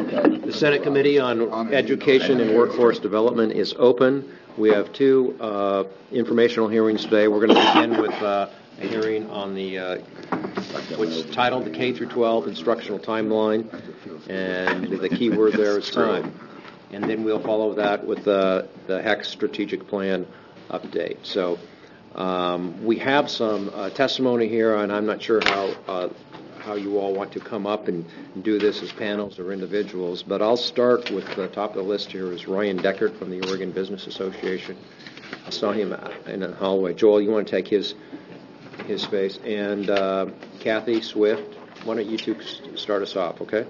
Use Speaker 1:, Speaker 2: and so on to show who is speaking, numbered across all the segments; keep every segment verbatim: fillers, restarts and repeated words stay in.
Speaker 1: The Senate Committee on Education and Workforce Development is open. We have two uh, informational hearings today. We're going to begin with uh, a hearing on the uh, what's titled the K through twelve Instructional Timeline, and the key word there is time. And then we'll follow that with uh, the H E C Strategic Plan update. So um, we have some uh, testimony here, and I'm not sure how uh, how you all want to come up and do this as panels or individuals, but I'll start with the top of the list here is Ryan Deckert from the Oregon Business Association. I saw him in the hallway. Joel, you want to take his his space? And uh, Kathy Swift, why don't you two start us off, okay?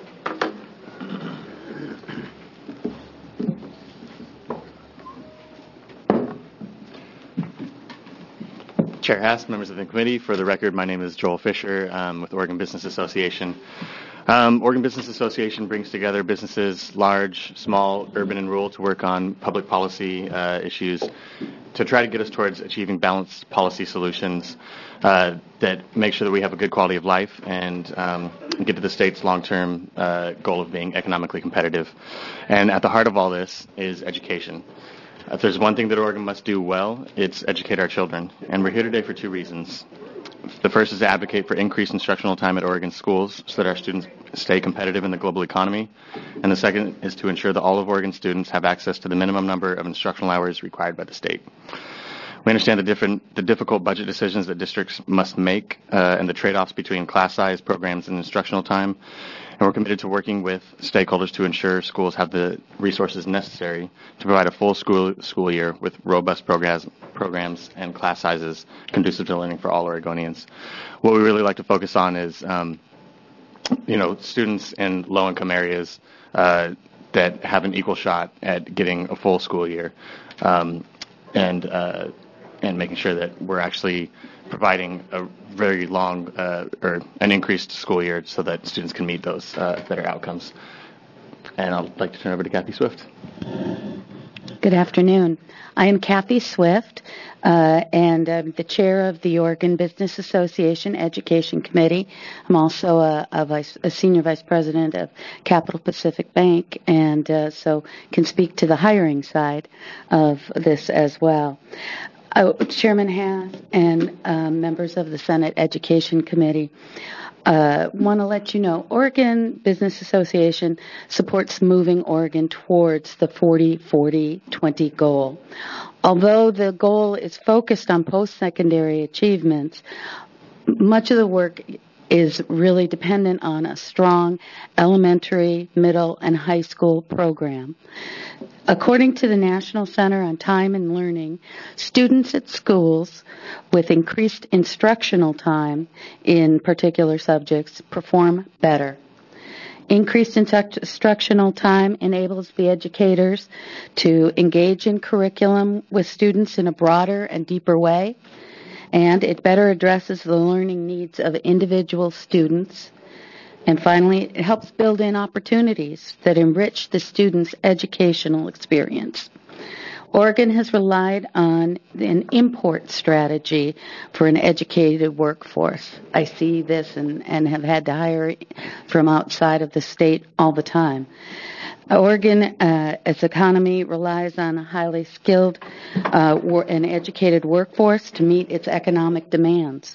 Speaker 2: Chair Hess, members of the committee, for the record, my name is Joel Fisher um, with Oregon Business Association. Um, Oregon Business Association brings together businesses, large, small, urban, and rural, to work on public policy uh, issues to try to get us towards achieving balanced policy solutions uh, that make sure that we have a good quality of life and um, get to the state's long-term uh, goal of being economically competitive. And at the heart of all this is education. If there's one thing that Oregon must do well, it's educate our children. And we're here today for two reasons. The first is to advocate for increased instructional time at Oregon schools so that our students stay competitive in the global economy. And the second is to ensure that all of Oregon students have access to the minimum number of instructional hours required by the state. We understand the different, the difficult budget decisions that districts must make uh, and the trade-offs between class size, programs, and instructional time. And we're committed to working with stakeholders to ensure schools have the resources necessary to provide a full school school year with robust programs, programs and class sizes conducive to learning for all Oregonians. What we really like to focus on is, um, you know, students in low-income areas uh, that have an equal shot at getting a full school year, um, and uh, and making sure that we're actually providing a very long uh, or an increased school year so that students can meet those uh, better outcomes. And I'd like to turn over to Kathy Swift.
Speaker 3: Good afternoon. I am Kathy Swift, uh, and I'm the chair of the Oregon Business Association Education Committee. I'm also a, a, vice, a senior vice president of Capital Pacific Bank, and uh, so can speak to the hiring side of this as well. Uh, Chairman Hass and uh, members of the Senate Education Committee, uh, want to let you know Oregon Business Association supports moving Oregon towards the forty forty twenty goal. Although the goal is focused on post-secondary achievements, much of the work is really dependent on a strong elementary, middle, and high school program. According to the National Center on Time and Learning, students at schools with increased instructional time in particular subjects perform better. Increased instructional time enables the educators to engage in curriculum with students in a broader and deeper way, and it better addresses the learning needs of individual students. And finally, it helps build in opportunities that enrich the student's educational experience. Oregon has relied on an import strategy for an educated workforce. I see this and, and have had to hire from outside of the state all the time. Oregon, uh, its economy relies on a highly skilled uh, and educated workforce to meet its economic demands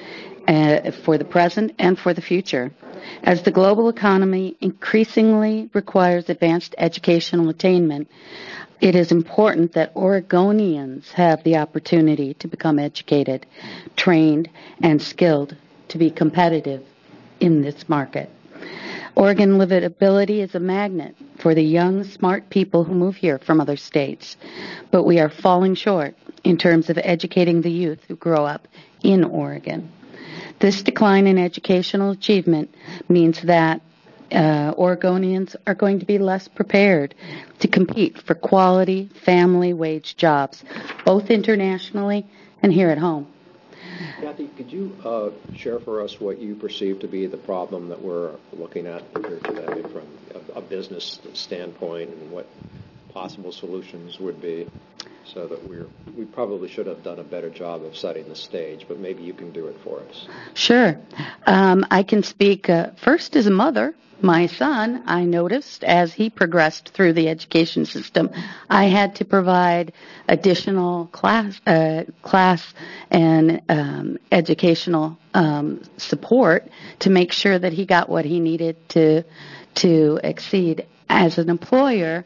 Speaker 3: uh, for the present and for the future. As the global economy increasingly requires advanced educational attainment, it is important that Oregonians have the opportunity to become educated, trained, and skilled to be competitive in this market. Oregon livability is a magnet for the young, smart people who move here from other states, but we are falling short in terms of educating the youth who grow up in Oregon. This decline in educational achievement means that uh, Oregonians are going to be less prepared to compete for quality, family wage jobs, both internationally and here at home.
Speaker 1: Kathy, could you uh, share for us what you perceive to be the problem that we're looking at here today from a, a business standpoint and what possible solutions would be? so that we're, we probably should have done a better job of setting the stage, but maybe you can do it for us.
Speaker 3: Sure. Um, I can speak uh, first as a mother. My son, I noticed as he progressed through the education system, I had to provide additional class, uh, class and um, educational um, support to make sure that he got what he needed to to exceed. As an employer,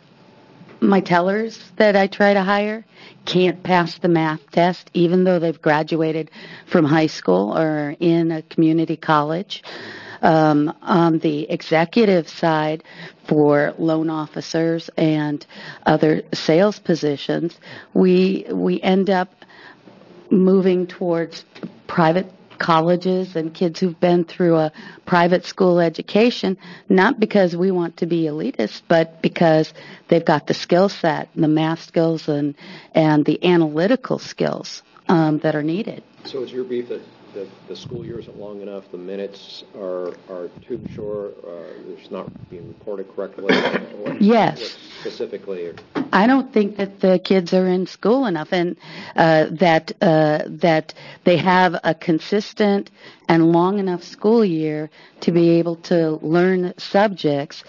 Speaker 3: my tellers that I try to hire can't pass the math test, even though they've graduated from high school or in a community college. Um, on the executive side, for loan officers and other sales positions, we we end up moving towards private colleges and kids who've been through a private school education, not because we want to be elitist, but because they've got the skill set, the math skills, and and the analytical skills um, that are needed.
Speaker 1: So is your beef that the, the school year isn't long enough, the minutes are, are too short, uh, it's not being reported correctly? What,
Speaker 3: Yes.
Speaker 1: what specifically?
Speaker 3: I don't think that the kids are in school enough, and uh, that uh, that they have a consistent and long enough school year to be able to learn subjects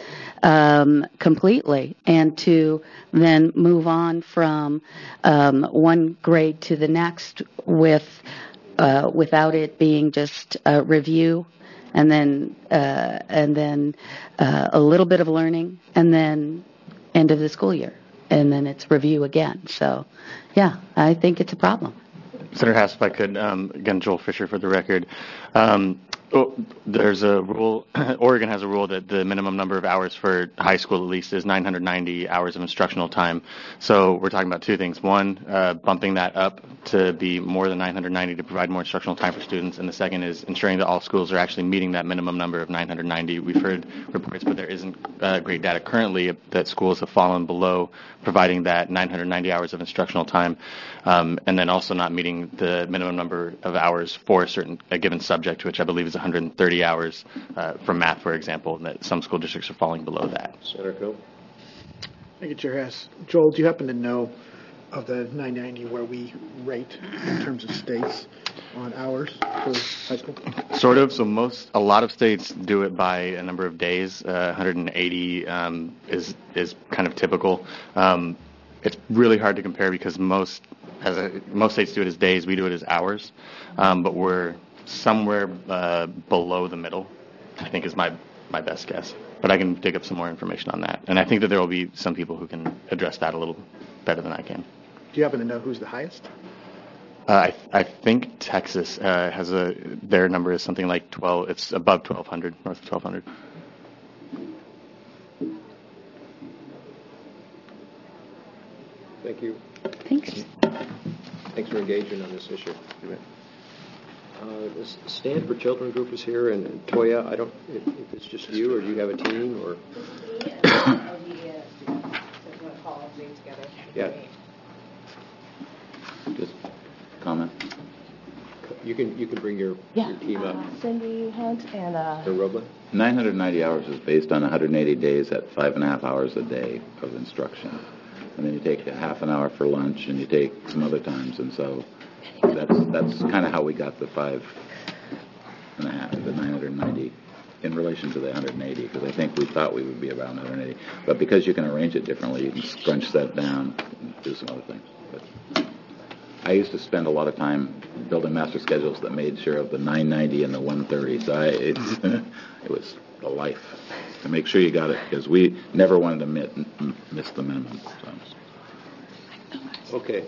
Speaker 3: um, completely, and to then move on from um, one grade to the next with uh, without it being just a review, and then uh, and then uh, a little bit of learning, and then end of the school year. And then it's review again. So, yeah, I think it's a problem.
Speaker 2: Senator Hass, if I could, um, again, Joel Fisher for the record. Um, oh, there's a rule, Oregon has a rule that the minimum number of hours for high school at least is nine hundred ninety hours of instructional time. So we're talking about two things. One, uh, bumping that up to be more than nine hundred ninety to provide more instructional time for students. And the second is ensuring that all schools are actually meeting that minimum number of nine hundred ninety. We've heard reports, but there isn't uh, great data currently that schools have fallen below providing that nine hundred ninety hours of instructional time, um, and then also not meeting the minimum number of hours for a certain a given subject, which I believe is one hundred thirty hours uh, for math, for example, and that some school districts are falling below that.
Speaker 1: Senator Coe?
Speaker 4: Thank you, Chair Hess. Joel, do you happen to know of the nine ninety where we rate in terms of states on hours for high school?
Speaker 2: Sort of. So most, a lot of states do it by a number of days. Uh, one hundred eighty um, is is kind of typical. Um, it's really hard to compare because most as a, most states do it as days. We do it as hours, um, but we're somewhere uh, below the middle, I think, is my my best guess. But I can dig up some more information on that, and I think that there will be some people who can address that a little better than I can.
Speaker 4: Do you happen to know who's the highest?
Speaker 2: Uh, I, I think Texas uh, has a, their number is something like twelve, it's above twelve hundred, north of twelve hundred.
Speaker 1: Thank you.
Speaker 3: Thanks.
Speaker 1: Thanks for engaging on this issue. Uh, this Stand for Children group is here, and, and Toya, I don't, if, if it's just you, or do you have a team, or? Yeah.
Speaker 5: Just comment.
Speaker 1: You can you can bring your,
Speaker 6: Yeah,
Speaker 1: your team up.
Speaker 6: uh, Cindy Hunt and uh,
Speaker 1: Or Robles?
Speaker 5: nine hundred ninety hours is based on one hundred eighty days at five and a half hours a day of instruction. And then you take a half an hour for lunch, and you take some other times, and so that's that's kind of how we got the five and a half, the nine hundred ninety in relation to the one hundred eighty, because I think we thought we would be around one hundred eighty. But because you can arrange it differently, you can scrunch that down and do some other things. But I used to spend a lot of time building master schedules that made sure of the nine ninety and the one thirty. So I, it, it was a life to make sure you got it, because we never wanted to miss, miss the minimum. So.
Speaker 1: Okay.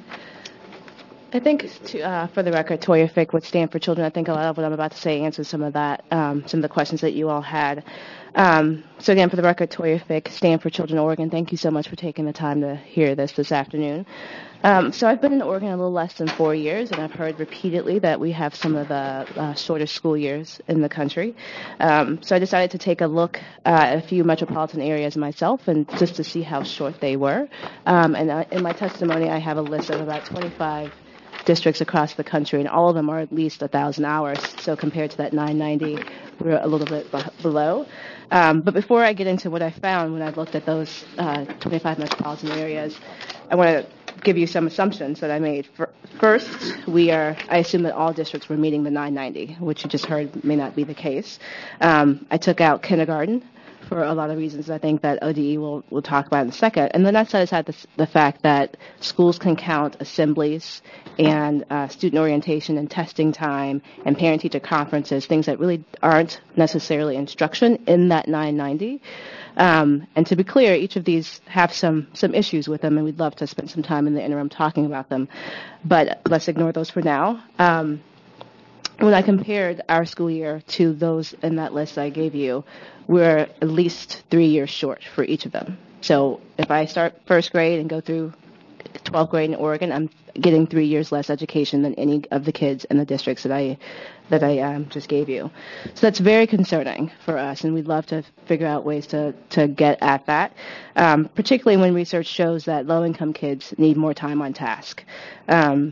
Speaker 6: I think, to, uh, for the record, Toya Fick with Stand for Children. I think a lot of what I'm about to say answers some of that, um, some of the questions that you all had. Um, so again, for the record, Toya Fick, Stand for Children Oregon. Thank you so much for taking the time to hear this this afternoon. Um, so I've been in Oregon a little less than four years, and I've heard repeatedly that we have some of the uh, shortest school years in the country. Um, so I decided to take a look uh, at a few metropolitan areas myself, and just to see how short they were. Um, and uh, in my testimony, I have a list of about twenty-five districts across the country, and all of them are at least one thousand hours. So compared to that nine ninety, we're a little bit b- below. Um, but before I get into what I found when I looked at those uh, twenty-five metropolitan areas, I want to give you some assumptions that I made. For, first, we are, I assume that all districts were meeting the nine ninety, which you just heard may not be the case. Um, I took out kindergarten for a lot of reasons I think that O D E will, will talk about in a second. And then that set aside the, the fact that schools can count assemblies and uh, student orientation and testing time and parent-teacher conferences, things that really aren't necessarily instruction in that nine ninety. Um, and to be clear, each of these have some, some issues with them, and we'd love to spend some time in the interim talking about them. But let's ignore those for now. Um, when I compared our school year to those in that list I gave you, we're at least three years short for each of them. So if I start first grade and go through twelfth grade in Oregon, I'm getting three years less education than any of the kids in the districts that I that I um, just gave you. So that's very concerning for us, and we'd love to figure out ways to, to get at that, um, particularly when research shows that low-income kids need more time on task. Um,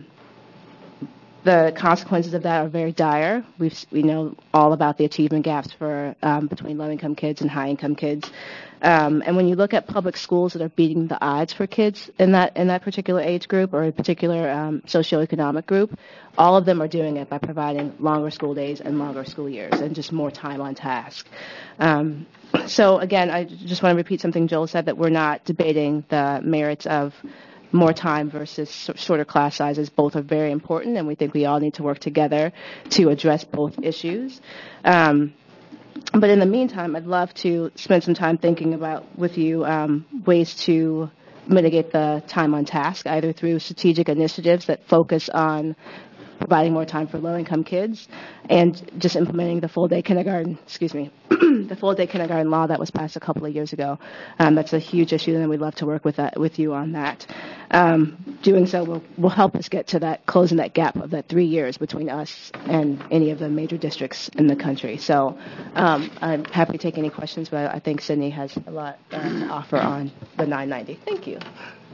Speaker 6: The consequences of that are very dire. We we know all about the achievement gaps for um, between low-income kids and high-income kids. Um, and when you look at public schools that are beating the odds for kids in that in that particular age group or a particular um, socioeconomic group, all of them are doing it by providing longer school days and longer school years and just more time on task. Um, so again, I just want to repeat something Joel said, that we're not debating the merits of more time versus shorter class sizes. Both are very important, and we think we all need to work together to address both issues. Um, but in the meantime, I'd love to spend some time thinking about with you um, ways to mitigate the time on task, either through strategic initiatives that focus on providing more time for low-income kids, and just implementing the full-day kindergarten, excuse me, the full-day kindergarten law that was passed a couple of years ago. Um, that's a huge issue, and we'd love to work with that with you on that. Um, doing so will, will help us get to that, closing that gap of that three years between us and any of the major districts in the country. So um, I'm happy to take any questions, but I think Sydney has a lot uh, to offer on the nine ninety. Thank you.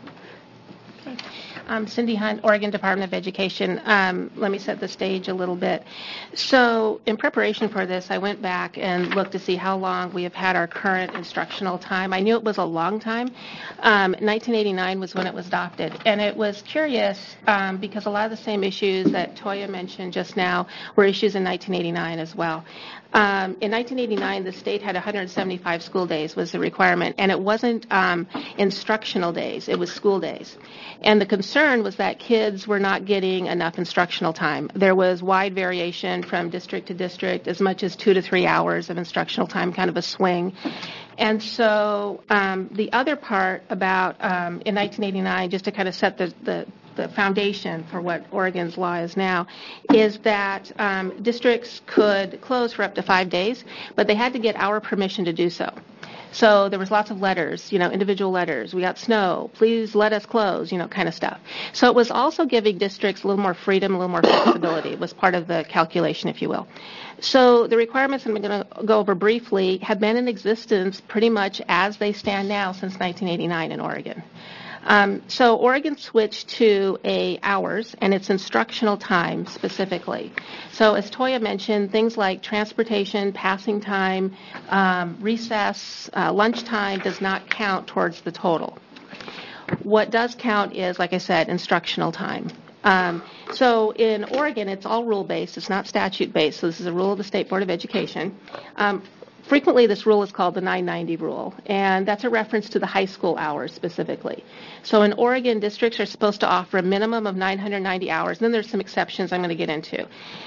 Speaker 7: Um, Cindy Hunt, Oregon Department of Education. Um, let me set the stage a little bit. So in preparation for this, I went back and looked to see how long we have had our current instructional time. I knew it was a long time. Um, nineteen eighty-nine was when it was adopted. And it was curious um, because a lot of the same issues that Toya mentioned just now were issues in nineteen eighty-nine as well. Um, in nineteen eighty-nine, the state had one hundred seventy-five school days was the requirement, and it wasn't um, instructional days, it was school days. And the concern was that kids were not getting enough instructional time. There was wide variation from district to district, as much as two to three hours of instructional time, kind of a swing. And so um, the other part about, um, in nineteen eighty-nine, just to kind of set the, the the foundation for what Oregon's law is now, is that um, districts could close for up to five days, but they had to get our permission to do so. So there was lots of letters, you know, individual letters. We got snow. Please let us close, you know, kind of stuff. So it was also giving districts a little more freedom, a little more flexibility. It was part of the calculation, if you will. So the requirements I'm going to go over briefly have been in existence pretty much as they stand now since nineteen eighty-nine in Oregon. Um, so Oregon switched to a hours, and it's instructional time specifically. So as Toya mentioned, things like transportation, passing time, um, recess, uh, lunchtime does not count towards the total. What does count is, like I said, instructional time. Um, so in Oregon, it's all rule-based. It's not statute-based. So this is a rule of the State Board of Education. Um, Frequently, this rule is called the nine ninety rule, and that's a reference to the high school hours specifically. So in Oregon, districts are supposed to offer a minimum of nine hundred ninety hours, and then there's some exceptions I'm going to get into.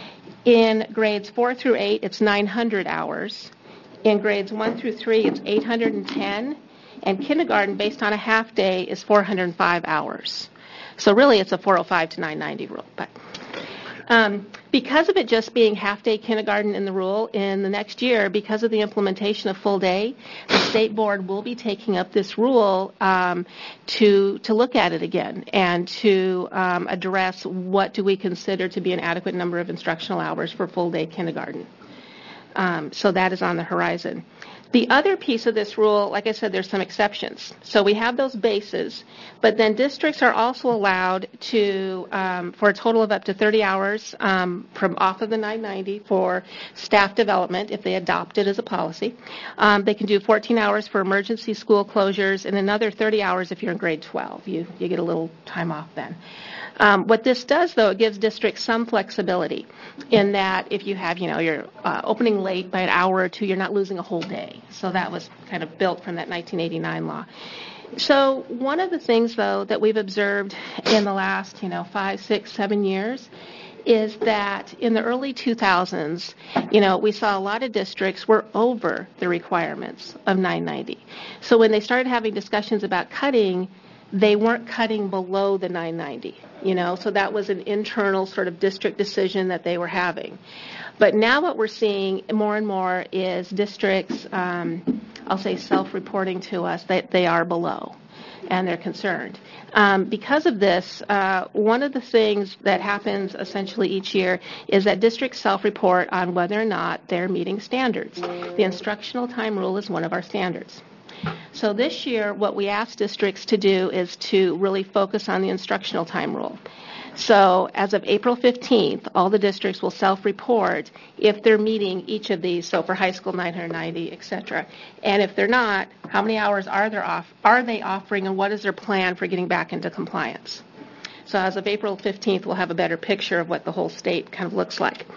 Speaker 7: In grades four through eight, it's nine hundred hours. In grades one through three, it's eight hundred ten, and kindergarten, based on a half day, is four hundred five hours. So really, it's a four oh five to nine ninety rule. But Um, because of it just being half-day kindergarten in the rule, in the next year, because of the implementation of full day, the state board will be taking up this rule um, to to look at it again and to um, address what do we consider to be an adequate number of instructional hours for full-day kindergarten. Um, so that is on the horizon. The other piece of this rule, like I said, there's some exceptions. So we have those bases, but then districts are also allowed to, um, for a total of up to thirty hours um, from off of the nine ninety for staff development if they adopt it as a policy. Um, they can do fourteen hours for emergency school closures and another thirty hours if you're in grade twelve. You, you get a little time off then. Um, what this does, though, it gives districts some flexibility in that if you have, you know, you're uh, opening late by an hour or two, you're not losing a whole day. So that was kind of built from that nineteen eighty-nine law. So one of the things, though, that we've observed in the last, you know, five, six, seven years is that in the early two thousands, you know, we saw a lot of districts were over the requirements of nine ninety. So when they started having discussions about cutting, they weren't cutting below the nine ninety, you know, so that was an internal sort of district decision that they were having. But now what we're seeing more and more is districts, um, I'll say self-reporting to us that they are below and they're concerned. Um, because of this, uh, one of the things that happens essentially each year is that districts self-report on whether or not they're meeting standards. The instructional time rule is one of our standards. So this year, what we asked districts to do is to really focus on the instructional time rule. So as of April fifteenth, all the districts will self-report if they're meeting each of these, so for high school nine ninety, et cetera. And if they're not, how many hours are, there off, are they offering and what is their plan for getting back into compliance? So as of April fifteenth, we'll have a better picture of what the whole state kind of looks like.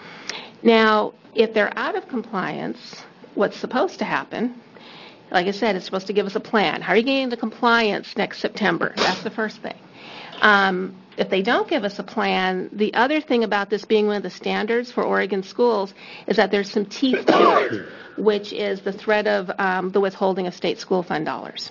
Speaker 7: Now, if they're out of compliance, what's supposed to happen? Like I said, it's supposed to give us a plan. How are you getting into compliance next September? That's the first thing. Um, if they don't give us a plan, the other thing about this being one of the standards for Oregon schools is that there's some teeth to it, which is the threat of um, the withholding of state school fund dollars.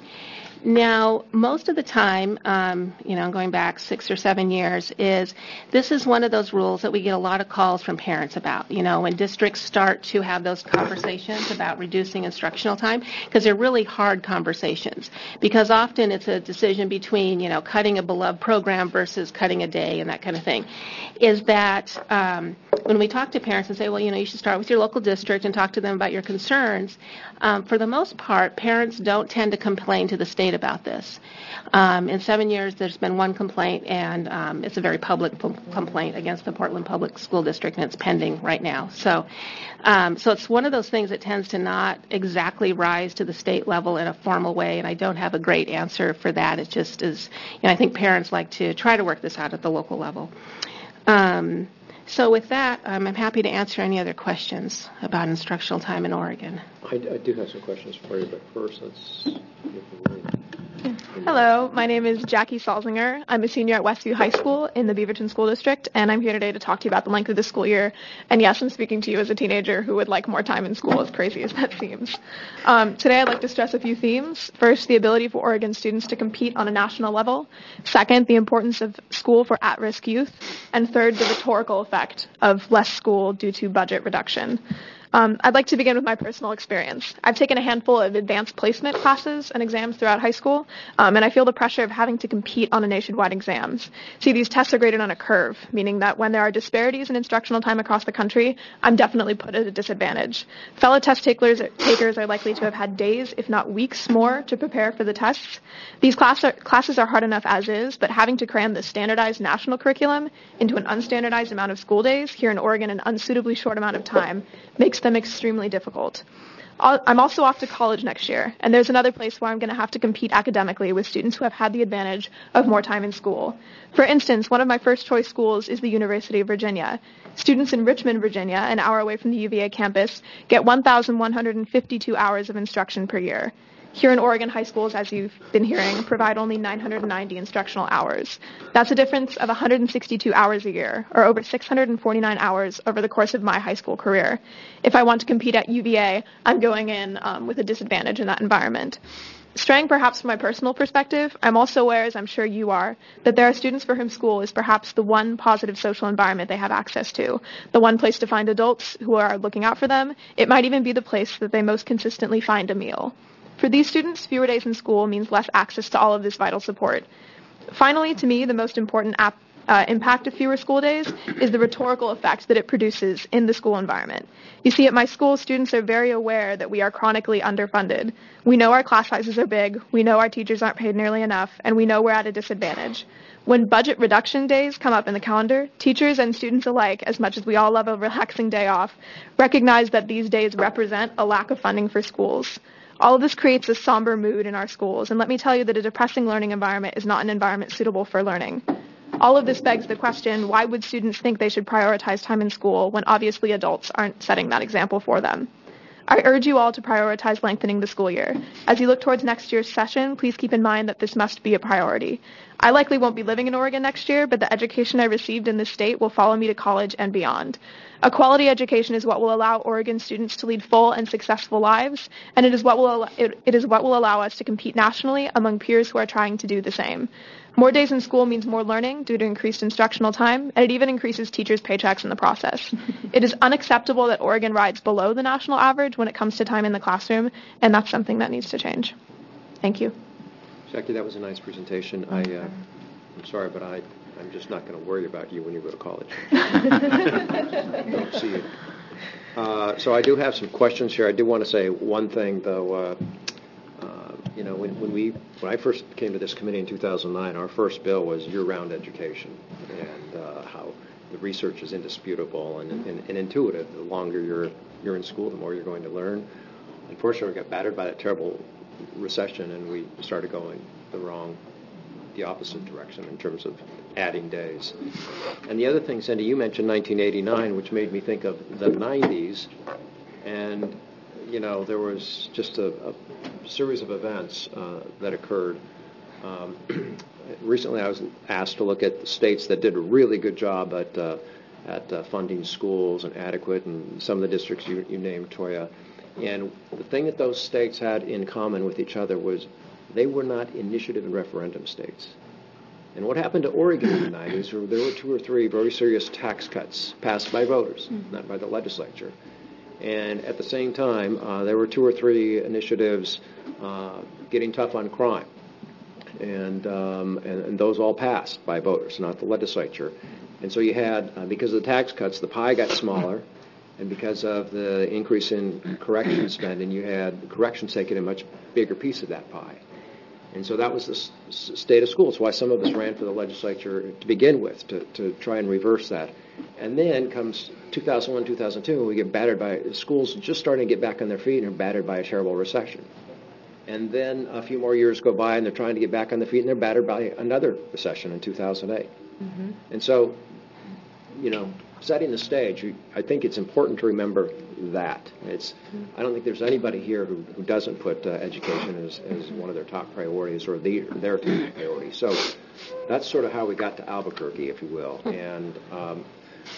Speaker 7: Now, most of the time, um, you know, going back six or seven years, is this is one of those rules that we get a lot of calls from parents about, you know, when districts start to have those conversations about reducing instructional time, because they're really hard conversations, because often it's a decision between, you know, cutting a beloved program versus cutting a day and that kind of thing, is that um, when we talk to parents and say, well, you know, you should start with your local district and talk to them about your concerns, um, for the most part, parents don't tend to complain to the state about this. Um, in seven years, there's been one complaint, and um, it's a very public p- complaint against the Portland Public School District, and it's pending right now. So, um, so it's one of those things that tends to not exactly rise to the state level in a formal way, and I don't have a great answer for that. It just is, you know, I think parents like to try to work this out at the local level. Um, so with that, um, I'm happy to answer any other questions about instructional time in Oregon.
Speaker 1: I, I do have some questions for you, but first let's hear from Lynn.
Speaker 8: Hello, my name is Jackie Salzinger. I'm a senior at Westview High School in the Beaverton School District, and I'm here today to talk to you about the length of the school year. And yes, I'm speaking to you as a teenager who would like more time in school, as crazy as that seems. Um, today I'd like to stress a few themes. First, the ability for Oregon students to compete on a national level. Second, the importance of school for at-risk youth. And third, the rhetorical effect of less school due to budget reduction. Um, I'd like to begin with my personal experience. I've taken a handful of advanced placement classes and exams throughout high school, um, and I feel the pressure of having to compete on a nationwide exams. See, these tests are graded on a curve, meaning that when there are disparities in instructional time across the country, I'm definitely put at a disadvantage. Fellow test takers, takers are likely to have had days, if not weeks, more to prepare for the tests. These class are, classes are hard enough as is, but having to cram the standardized national curriculum into an unstandardized amount of school days here in Oregon in an unsuitably short amount of time makes them extremely difficult. I'm also off to college next year, and there's another place where I'm going to have to compete academically with students who have had the advantage of more time in school. For instance, one of my first choice schools is the University of Virginia. Students in Richmond, Virginia, an hour away from the U V A campus, get one thousand one hundred fifty-two hours of instruction per year. Here in Oregon, high schools, as you've been hearing, provide only nine hundred ninety instructional hours. That's a difference of one hundred sixty-two hours a year, or over six hundred forty-nine hours over the course of my high school career. If I want to compete at U V A, I'm going in um, with a disadvantage in that environment. Straying perhaps from my personal perspective, I'm also aware, as I'm sure you are, that there are students for whom school is perhaps the one positive social environment they have access to, the one place to find adults who are looking out for them. It might even be the place that they most consistently find a meal. For these students, fewer days in school means less access to all of this vital support. Finally, to me, the most important ap- uh, impact of fewer school days is the rhetorical effect that it produces in the school environment. You see, at my school, students are very aware that we are chronically underfunded. We know our class sizes are big, we know our teachers aren't paid nearly enough, and we know we're at a disadvantage. When budget reduction days come up in the calendar, teachers and students alike, as much as we all love a relaxing day off, recognize that these days represent a lack of funding for schools. All of this creates a somber mood in our schools, and let me tell you that a depressing learning environment is not an environment suitable for learning. All of this begs the question, why would students think they should prioritize time in school when obviously adults aren't setting that example for them? I urge you all to prioritize lengthening the school year. As you look towards next year's session, please keep in mind that this must be a priority. I likely won't be living in Oregon next year, but the education I received in this state will follow me to college and beyond. A quality education is what will allow Oregon students to lead full and successful lives, and it is what will it, it is what will allow us to compete nationally among peers who are trying to do the same. More days in school means more learning due to increased instructional time, and it even increases teachers' paychecks in the process. It is unacceptable that Oregon rides below the national average when it comes to time in the classroom, and that's something that needs to change. Thank you.
Speaker 1: Jackie, that was a nice presentation. I, uh, I'm sorry, but I, I'm just not going to worry about you when you go to college. Don't see you. Uh, so I do have some questions here. I do want to say one thing, though. Uh, uh, you know, when, when we when I first came to this committee in two thousand nine, our first bill was year-round education, and uh, how the research is indisputable and, and, and intuitive. The longer you're you're in school, the more you're going to learn. Unfortunately, we got battered by that terrible recession, and we started going the wrong, the opposite direction in terms of adding days. And the other thing, Cindy, you mentioned nineteen eighty-nine, which made me think of the nineties, and you know, there was just a, a series of events uh, that occurred. Um, recently, I was asked to look at the states that did a really good job at uh, at uh, funding schools and adequate, and some of the districts you, you named, Toya. And the thing that those states had in common with each other was they were not initiative and referendum states. And what happened to Oregon in the nineties, there were two or three very serious tax cuts passed by voters, mm-hmm. not by the legislature. And at the same time, uh, there were two or three initiatives uh, getting tough on crime. And, um, and, and those all passed by voters, not the legislature. And so you had, uh, because of the tax cuts, the pie got smaller. And because of the increase in correction spending, you had corrections taking a much bigger piece of that pie. And so that was the s- state of schools. Why some of us ran for the legislature to begin with, to, to try and reverse that. And then comes two thousand one, two thousand two, and we get battered by schools just starting to get back on their feet and are battered by a terrible recession. And then a few more years go by, and they're trying to get back on their feet, and they're battered by another recession in two thousand eight. Mm-hmm. And so, you know, setting the stage, I think it's important to remember that. It's, I don't think there's anybody here who, who doesn't put uh, education as, as one of their top priorities or the, their top priority. So that's sort of how we got to Albuquerque, if you will. And um,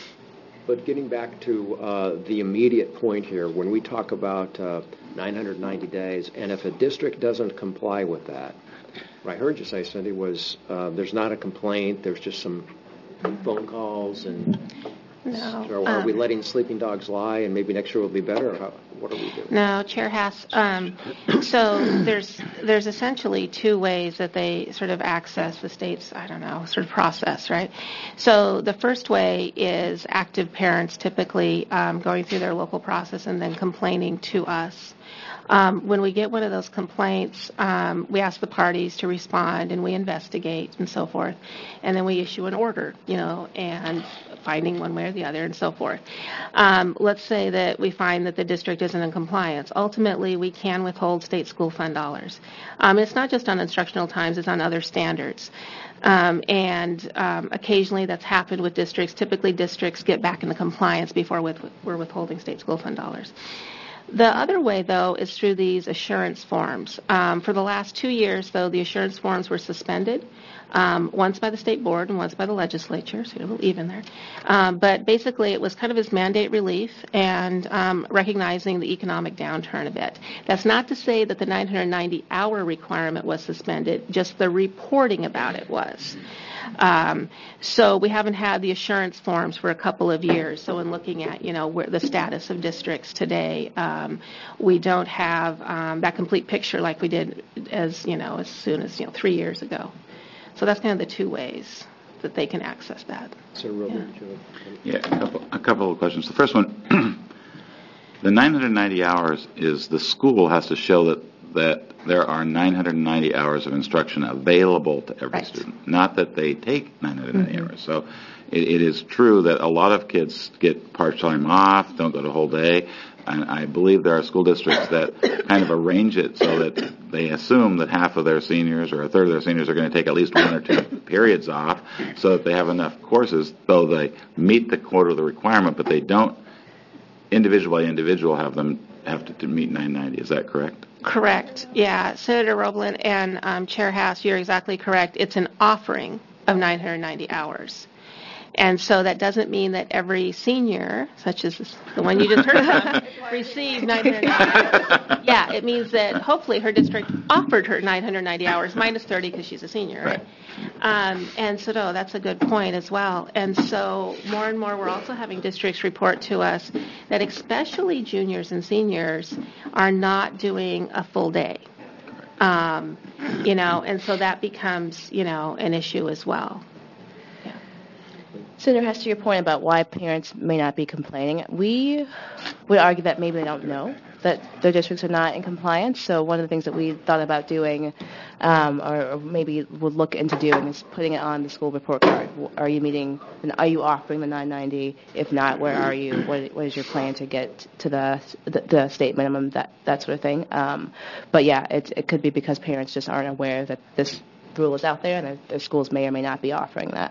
Speaker 1: but getting back to uh, the immediate point here, when we talk about uh, nine hundred ninety days, and if a district doesn't comply with that, what I heard you say, Cindy, was uh, there's not a complaint, there's just some phone calls and
Speaker 7: No.
Speaker 1: So are
Speaker 7: um,
Speaker 1: we letting sleeping dogs lie, and maybe next year will be better, or how, what are we doing?
Speaker 7: No, Chair Haas. Um, so there's there's essentially two ways that they sort of access the state's, I don't know, sort of process, right? So the first way is active parents typically um, going through their local process and then complaining to us. Um, when we get one of those complaints, um, we ask the parties to respond, and we investigate and so forth, and then we issue an order, you know, and finding one way or the other and so forth. Um, let's say that we find that the district isn't in compliance. Ultimately, we can withhold state school fund dollars. Um, it's not just on instructional times, it's on other standards. Um, and um, occasionally that's happened with districts. Typically, districts get back into compliance before with, we're withholding state school fund dollars. The other way, though, is through these assurance forms. Um, for the last two years, though, the assurance forms were suspended, um, once by the state board and once by the legislature, so you're a little even there. Um, but basically, it was kind of as mandate relief and um, recognizing the economic downturn a bit. That's not to say that the nine hundred ninety hour requirement was suspended, just the reporting about it was. Um, so we haven't had the assurance forms for a couple of years. So in looking at, you know, where the status of districts today, um, we don't have um, that complete picture like we did as, you know, as soon as, you know, three years ago. So that's kind of the two ways. that they can access that.
Speaker 1: So, Robert, Joe.
Speaker 5: Yeah, a couple, a couple of questions. The first one, the nine hundred ninety hours is the school has to show that, that there are nine hundred ninety hours of instruction available to every
Speaker 7: Right.
Speaker 5: student, not that they take nine hundred ninety
Speaker 7: Mm-hmm.
Speaker 5: hours. So it, it is true that a lot of kids get part-time off, don't go the whole day, and I believe there are school districts that kind of arrange it so that they assume that half of their seniors or a third of their seniors are going to take at least one or two periods off so that they have enough courses, though they meet the quota of the requirement, but they don't individual by individual have them have to, to meet nine ninety. Is that correct?
Speaker 7: Correct. Yeah, Senator Roblin and um, Chair Haas, you're exactly correct. It's an offering of nine hundred ninety hours. And so that doesn't mean that every senior, such as the one you just heard about, received nine hundred ninety hours. Yeah, it means that hopefully her district offered her nine hundred ninety hours, minus thirty because she's a senior, right? Um, and so, no, that's a good point as well. And so more and more we're also having districts report to us that especially juniors and seniors are not doing a full day. Um, you know, and so that becomes, you know, an issue as well.
Speaker 6: Senator Hess, to your point about why parents may not be complaining, we would argue that maybe they don't know that their districts are not in compliance. So one of the things that we thought about doing, um, or, or maybe would look into doing, is putting it on the school report card. Are you meeting? Are you offering the nine ninety? If not, where are you? What, what is your plan to get to the the, the state minimum? That that sort of thing. Um, but yeah, it it could be because parents just aren't aware that this rule is out there, and their, their schools may or may not be offering that.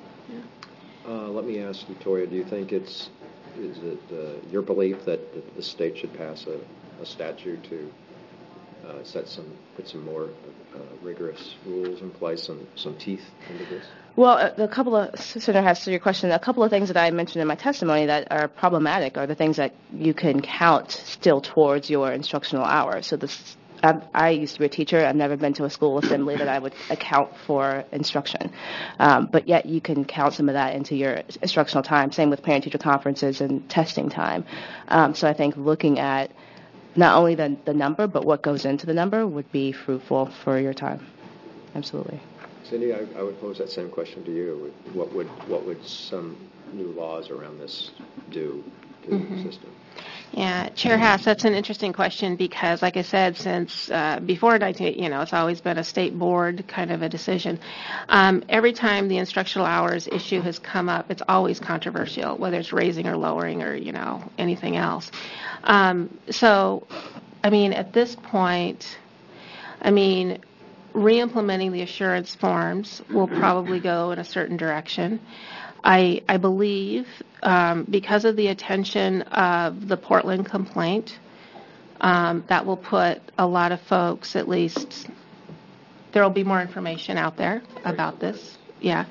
Speaker 1: Uh, let me ask you, Toya, do you think it's, is it uh, your belief that, that the state should pass a, a statute to uh, set some, put some more uh, rigorous rules in place, some, some teeth into this?
Speaker 6: Well, a, a couple of, Senator Hess, to your question, a couple of things that I mentioned in my testimony that are problematic are the things that you can count still towards your instructional hours. So this, I, I used to be a teacher. I've never been to a school assembly that I would account for instruction. Um, but yet you can count some of that into your instructional time. Same with parent-teacher conferences and testing time. Um, so I think looking at not only the, the number, but what goes into the number would be fruitful for your time. Absolutely.
Speaker 1: Cindy, I, I would pose that same question to you. What would, what would some new laws around this do to mm-hmm. the system?
Speaker 7: Yeah, Chair Haas, that's an interesting question because, like I said, since uh, before nineteen, you know, it's always been a state board kind of a decision. Um, every time the instructional hours issue has come up, it's always controversial, whether it's raising or lowering or, you know, anything else. Um, so, I mean, at this point, I mean, re-implementing the assurance forms will probably go in a certain direction. I, I believe um, because of the attention of the Portland complaint, um, that will put a lot of folks, at least, there will be more information out there about this. Yeah.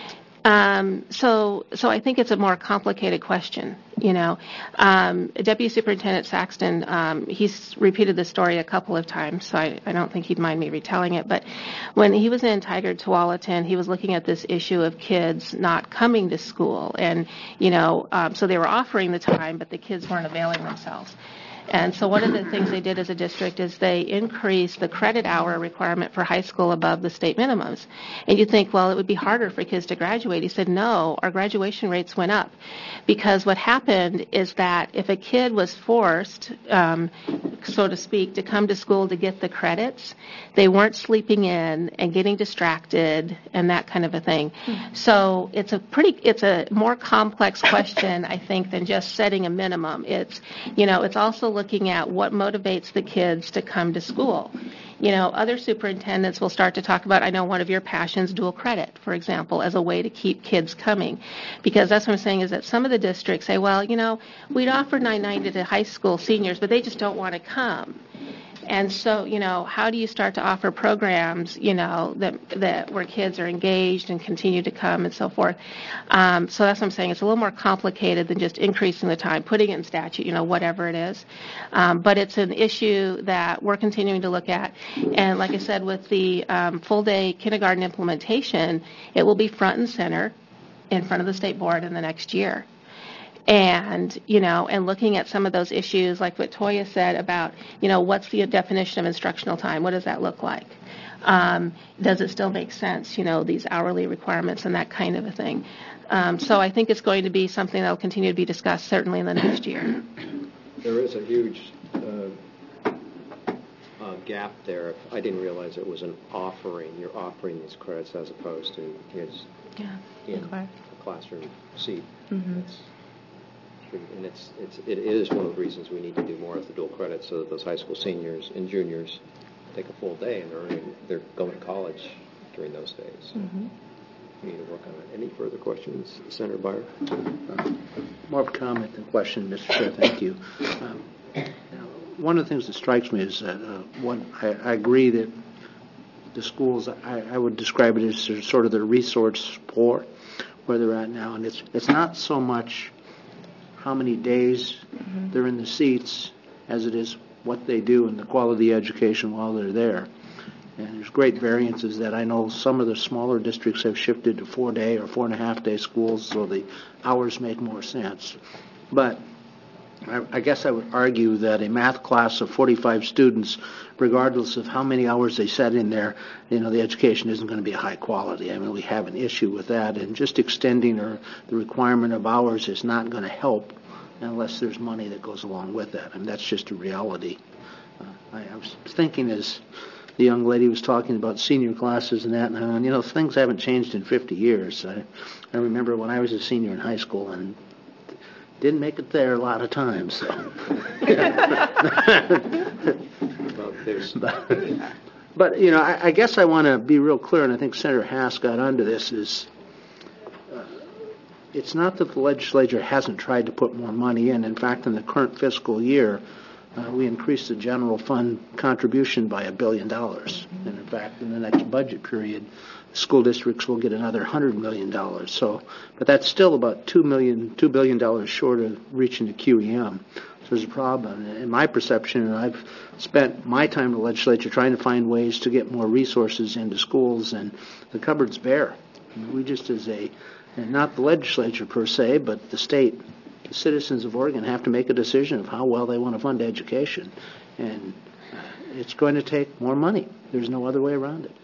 Speaker 7: Um, so, so I think it's a more complicated question. You know, um, Deputy Superintendent Saxton, um, he's repeated this story a couple of times, so I, I don't think he'd mind me retelling it. But when he was in Tigard Tualatin, he was looking at this issue of kids not coming to school, and you know, um, so they were offering the time, but the kids weren't availing themselves. And so one of the things they did as a district is they increased the credit hour requirement for high school above the state minimums. And you think, well, it would be harder for kids to graduate. He said, no, our graduation rates went up. Because what happened is that if a kid was forced, um, so to speak, to come to school to get the credits, they weren't sleeping in and getting distracted and that kind of a thing. Mm-hmm. So it's a pretty, it's a more complex question, I think, than just setting a minimum. It's, you know, it's also looking at what motivates the kids to come to school. You know, other superintendents will start to talk about, I know one of your passions, dual credit, for example, as a way to keep kids coming. Because that's what I'm saying is that some of the districts say, well, you know, we'd offer nine ninety to high school seniors, but they just don't want to come. And so, you know, how do you start to offer programs, you know, that that where kids are engaged and continue to come and so forth? Um, so that's what I'm saying. It's a little more complicated than just increasing the time, putting it in statute, you know, whatever it is. Um, but it's an issue that we're continuing to look at. And like I said, with the um, full-day kindergarten implementation, it will be front and center in front of the state board in the next year. And, you know, and looking at some of those issues, like what Toya said about, you know, what's the definition of instructional time? What does that look like? Um, does it still make sense, you know, these hourly requirements and that kind of a thing? Um, so I think it's going to be something that will continue to be discussed certainly in the next year.
Speaker 1: There is a huge uh, uh, gap there. I didn't realize it was an offering. You're offering these credits as opposed to kids
Speaker 6: Yeah.
Speaker 1: in
Speaker 6: Okay.
Speaker 1: a classroom seat.
Speaker 6: Mhm.
Speaker 1: It's, and it's, it's, it is one of the reasons we need to do more of the dual credit so that those high school seniors and juniors take a full day and they're, earning, they're going to college during those days. So
Speaker 6: Mhm.
Speaker 1: we need to work on it. Any further questions, Senator Byer?
Speaker 9: Uh, more of a comment than question, Mister Chair. Thank you. Um, you know, one of the things that strikes me is that uh, one, I, I agree that the schools, I, I would describe it as sort of the resource poor where they're at now, and it's it's not so much how many days mm-hmm. they're in the seats as it is what they do and the quality of education while they're there. And there's great variances that I know some of the smaller districts have shifted to four-day or four-and-a-half-day schools, so the hours make more sense. But I, I guess I would argue that a math class of forty-five students, regardless of how many hours they set in there, you know, the education isn't going to be a high quality. I mean, we have an issue with that, and just extending or the requirement of hours is not going to help unless there's money that goes along with that. I mean, that's just a reality. Uh, I, I was thinking as the young lady was talking about senior classes and that, and you know, things haven't changed in fifty years. I, I remember when I was a senior in high school and didn't make it there a lot of times. So.
Speaker 1: Well, there's...
Speaker 9: but, but, you know, I, I guess I want to be real clear, and I think Senator Haas got onto this, is uh, it's not that the legislature hasn't tried to put more money in. In fact, in the current fiscal year, Uh, we increased the general fund contribution by a billion dollars. And in fact, in the next budget period, school districts will get another one hundred million dollars. So, but that's still about two million, two billion dollars short of reaching the Q E M. So there's a problem. In my perception, and I've spent my time in the legislature trying to find ways to get more resources into schools, and the cupboard's bare. I mean, we just as a, and not the legislature per se, but the state, the citizens of Oregon have to make a decision of how well they want to fund education. And uh, it's going to take more money. There's no other way around it.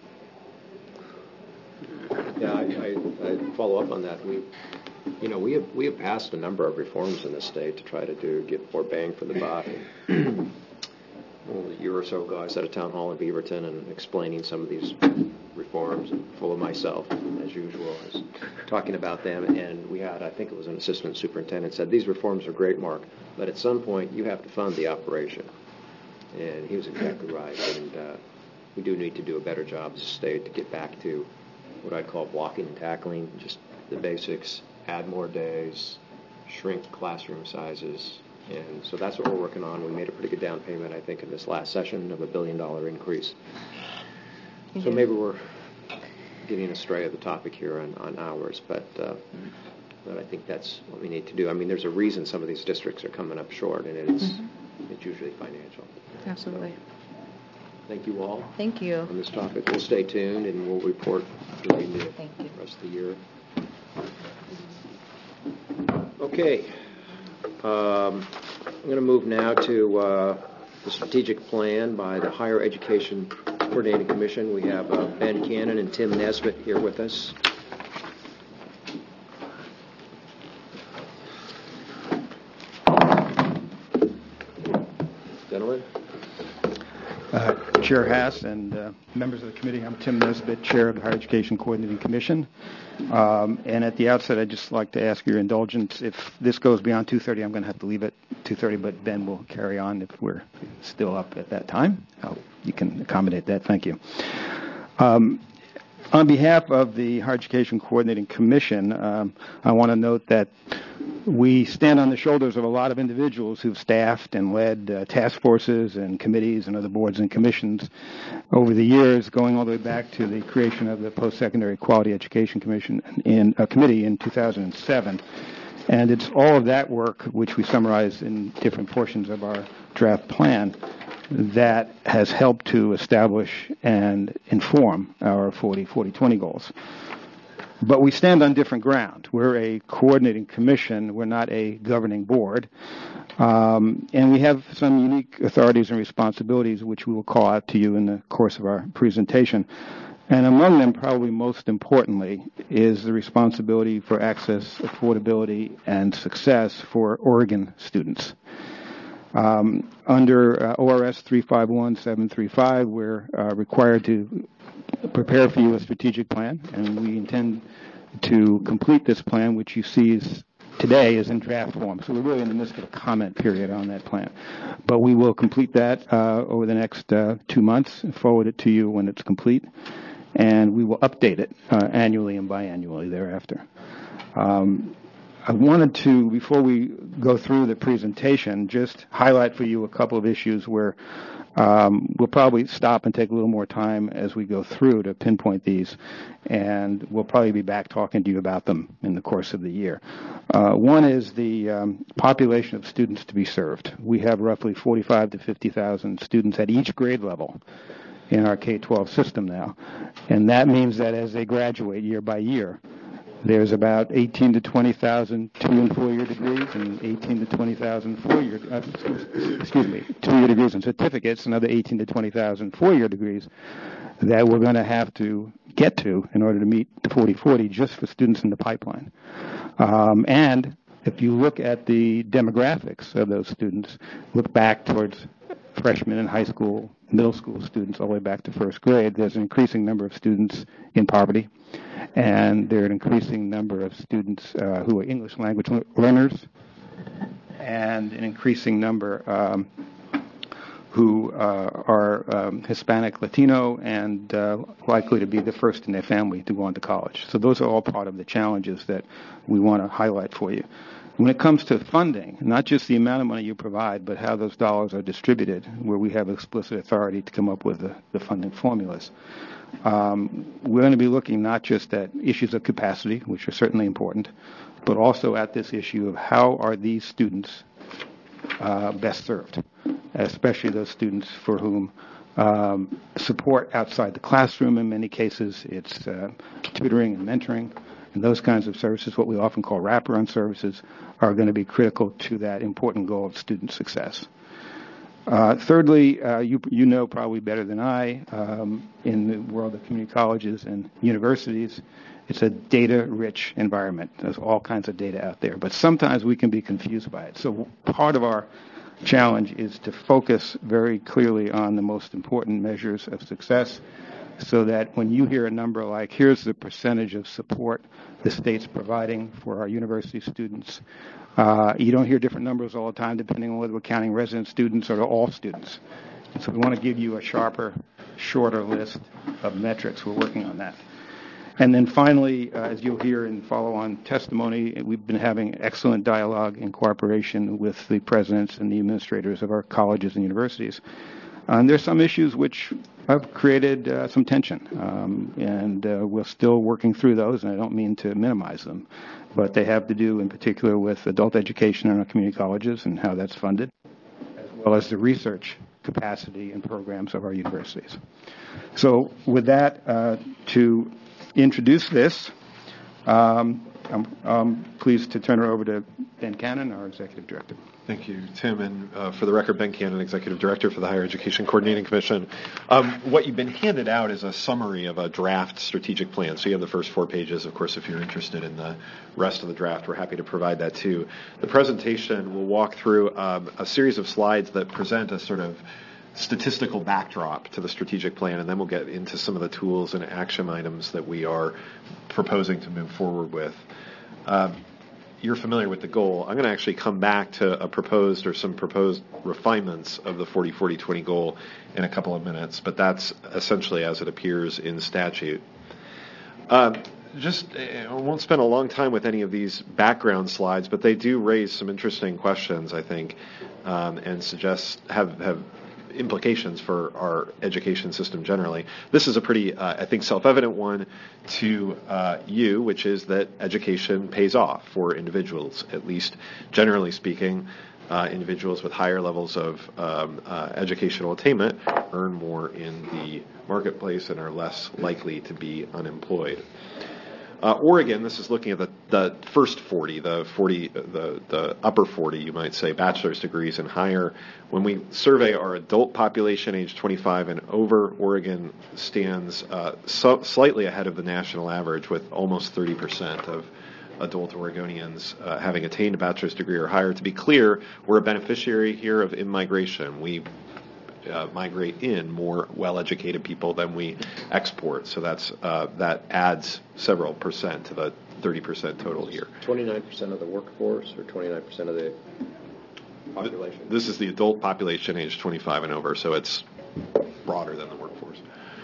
Speaker 1: Yeah, I, I, I follow up on that. We, you know, we have we have passed a number of reforms in the state to try to do get more bang for the buck. Well, a year or so ago, I was at a town hall in Beaverton and explaining some of these reforms, and full of myself, as usual. I was talking about them, and we had, I think it was an assistant superintendent, said, these reforms are great, Mark, but at some point you have to fund the operation. And he was exactly right. And uh, we do need to do a better job as a state to get back to what I'd call blocking and tackling, just the basics, add more days, shrink classroom sizes. And so that's what we're working on. We made a pretty good down payment, I think, in this last session of a billion dollar increase. So maybe we're getting astray of the topic here on, on hours, but uh, but I think that's what we need to do. I mean, there's a reason some of these districts are coming up short, and it's mm-hmm. it's usually financial.
Speaker 6: Absolutely.
Speaker 1: So, thank you all.
Speaker 6: Thank you.
Speaker 1: On this topic. We'll stay tuned, and we'll report for the
Speaker 6: Thank you.
Speaker 1: rest of the year. Okay. Um, I'm going to move now to uh, the strategic plan by the Higher Education Coordinating Commission. We have uh, Ben Cannon and Tim Nesbitt here with us. Gentlemen.
Speaker 10: Uh, Chair Haas and uh, members of the committee, I'm Tim Nesbitt, Chair of the Higher Education Coordinating Commission. Um, and at the outset, I'd just like to ask your indulgence. If this goes beyond two thirty, I'm going to have to leave at two thirty, but Ben will carry on if we're still up at that time. I'll, you can accommodate that. Thank you. Um, on behalf of the Higher Education Coordinating Commission, um, I want to note that we stand on the shoulders of a lot of individuals who've staffed and led uh, task forces and committees and other boards and commissions over the years, going all the way back to the creation of the Post-Secondary Quality Education Commission in a committee in two thousand seven. And it's all of that work, which we summarize in different portions of our draft plan, that has helped to establish and inform our forty forty twenty goals. but we stand on different ground. We're a coordinating commission. We're not a governing board. Um, and we have some unique authorities and responsibilities which we will call out to you in the course of our presentation. And among them, probably most importantly, is the responsibility for access, affordability, and success for Oregon students. Um, under uh, O R S three five one seven three five, we're uh, required to prepare for you a strategic plan, and we intend to complete this plan, which you see is today is in draft form. So we're really in the midst of a comment period on that plan. But we will complete that uh, over the next uh, two months and forward it to you when it's complete. And we will update it uh, annually and biannually thereafter. Um, I wanted to, before we go through the presentation, just highlight for you a couple of issues where um, we'll probably stop and take a little more time as we go through to pinpoint these, and we'll probably be back talking to you about them in the course of the year. Uh, one is the um, population of students to be served. We have roughly forty-five to fifty thousand students at each grade level in our K twelve system now. And that means that as they graduate year by year, there's about eighteen to twenty thousand two and four-year degrees and eighteen to twenty thousand four-year, uh, excuse me, two-year degrees and certificates, another eighteen to twenty thousand four-year degrees that we're going to have to get to in order to meet the forty forty just for students in the pipeline. Um, and if you look at the demographics of those students, look back towards freshmen in high school, middle school students, all the way back to first grade, there's an increasing number of students in poverty, and there are an increasing number of students uh, who are English language learners, and an increasing number um, who uh, are um, Hispanic, Latino, and uh, likely to be the first in their family to go on to college. So those are all part of the challenges that we want to highlight for you. When it comes to funding, not just the amount of money you provide, but how those dollars are distributed, where we have explicit authority to come up with the, the funding formulas. Um, we're going to be looking not just at issues of capacity, which are certainly important, but also at this issue of how are these students uh, best served, especially those students for whom um, support outside the classroom, in many cases, it's uh, tutoring and mentoring. And those kinds of services, what we often call wraparound services, are going to be critical to that important goal of student success. Uh, thirdly, uh, you, you know probably better than I, um, in the world of community colleges and universities, it's a data-rich environment. There's all kinds of data out there, but sometimes we can be confused by it. So part of our challenge is to focus very clearly on the most important measures of success, so that when you hear a number like, here's the percentage of support the state's providing for our university students, uh, you don't hear different numbers all the time depending on whether we're counting resident students or all students. And so we want to give you a sharper, shorter list of metrics. We're working on that. And then finally, uh, as you'll hear in follow-on testimony, we've been having excellent dialogue and cooperation with the presidents and the administrators of our colleges and universities. Uh, and there's some issues which have created uh, some tension, um, and uh, we're still working through those, and I don't mean to minimize them, but they have to do in particular with adult education in our community colleges and how that's funded, as well as the research capacity and programs of our universities. So with that, uh, to introduce this, um, I'm, I'm pleased to turn it over to Ben Cannon, our Executive Director.
Speaker 11: Thank you, Tim. And uh, for the record, Ben Cannon, Executive Director for the Higher Education Coordinating Commission. Um, what you've been handed out is a summary of a draft strategic plan. So you have the first four pages. Of course, if you're interested in the rest of the draft, we're happy to provide that too. The presentation will walk through um, a series of slides that present a sort of statistical backdrop to the strategic plan, and then we'll get into some of the tools and action items that we are proposing to move forward with. Um, You're familiar with the goal. I'm going to actually come back to a proposed or some proposed refinements of the forty forty twenty goal in a couple of minutes, but that's essentially as it appears in statute. Um, just, I won't spend a long time with any of these background slides, but they do raise some interesting questions, I think, um, and suggest have have implications for our education system generally. This is a pretty, uh, I think, self-evident one to uh, you, which is that education pays off for individuals, at least generally speaking. Uh, individuals with higher levels of um, uh, educational attainment earn more in the marketplace and are less likely to be unemployed. Uh, Oregon, this is looking at the, the first forty, the forty, the, the upper forty, you might say, bachelor's degrees and higher. When we survey our adult population, age twenty-five and over, Oregon stands uh, so, slightly ahead of the national average, with almost thirty percent of adult Oregonians uh, having attained a bachelor's degree or higher. To be clear, we're a beneficiary here of in-migration. We Uh, migrate in more well-educated people than we export. So that's uh, that adds several percent to the thirty percent total here.
Speaker 1: twenty-nine percent of the workforce, or twenty-nine percent of the population?
Speaker 11: This is the adult population age twenty-five and over, so it's broader than the workforce.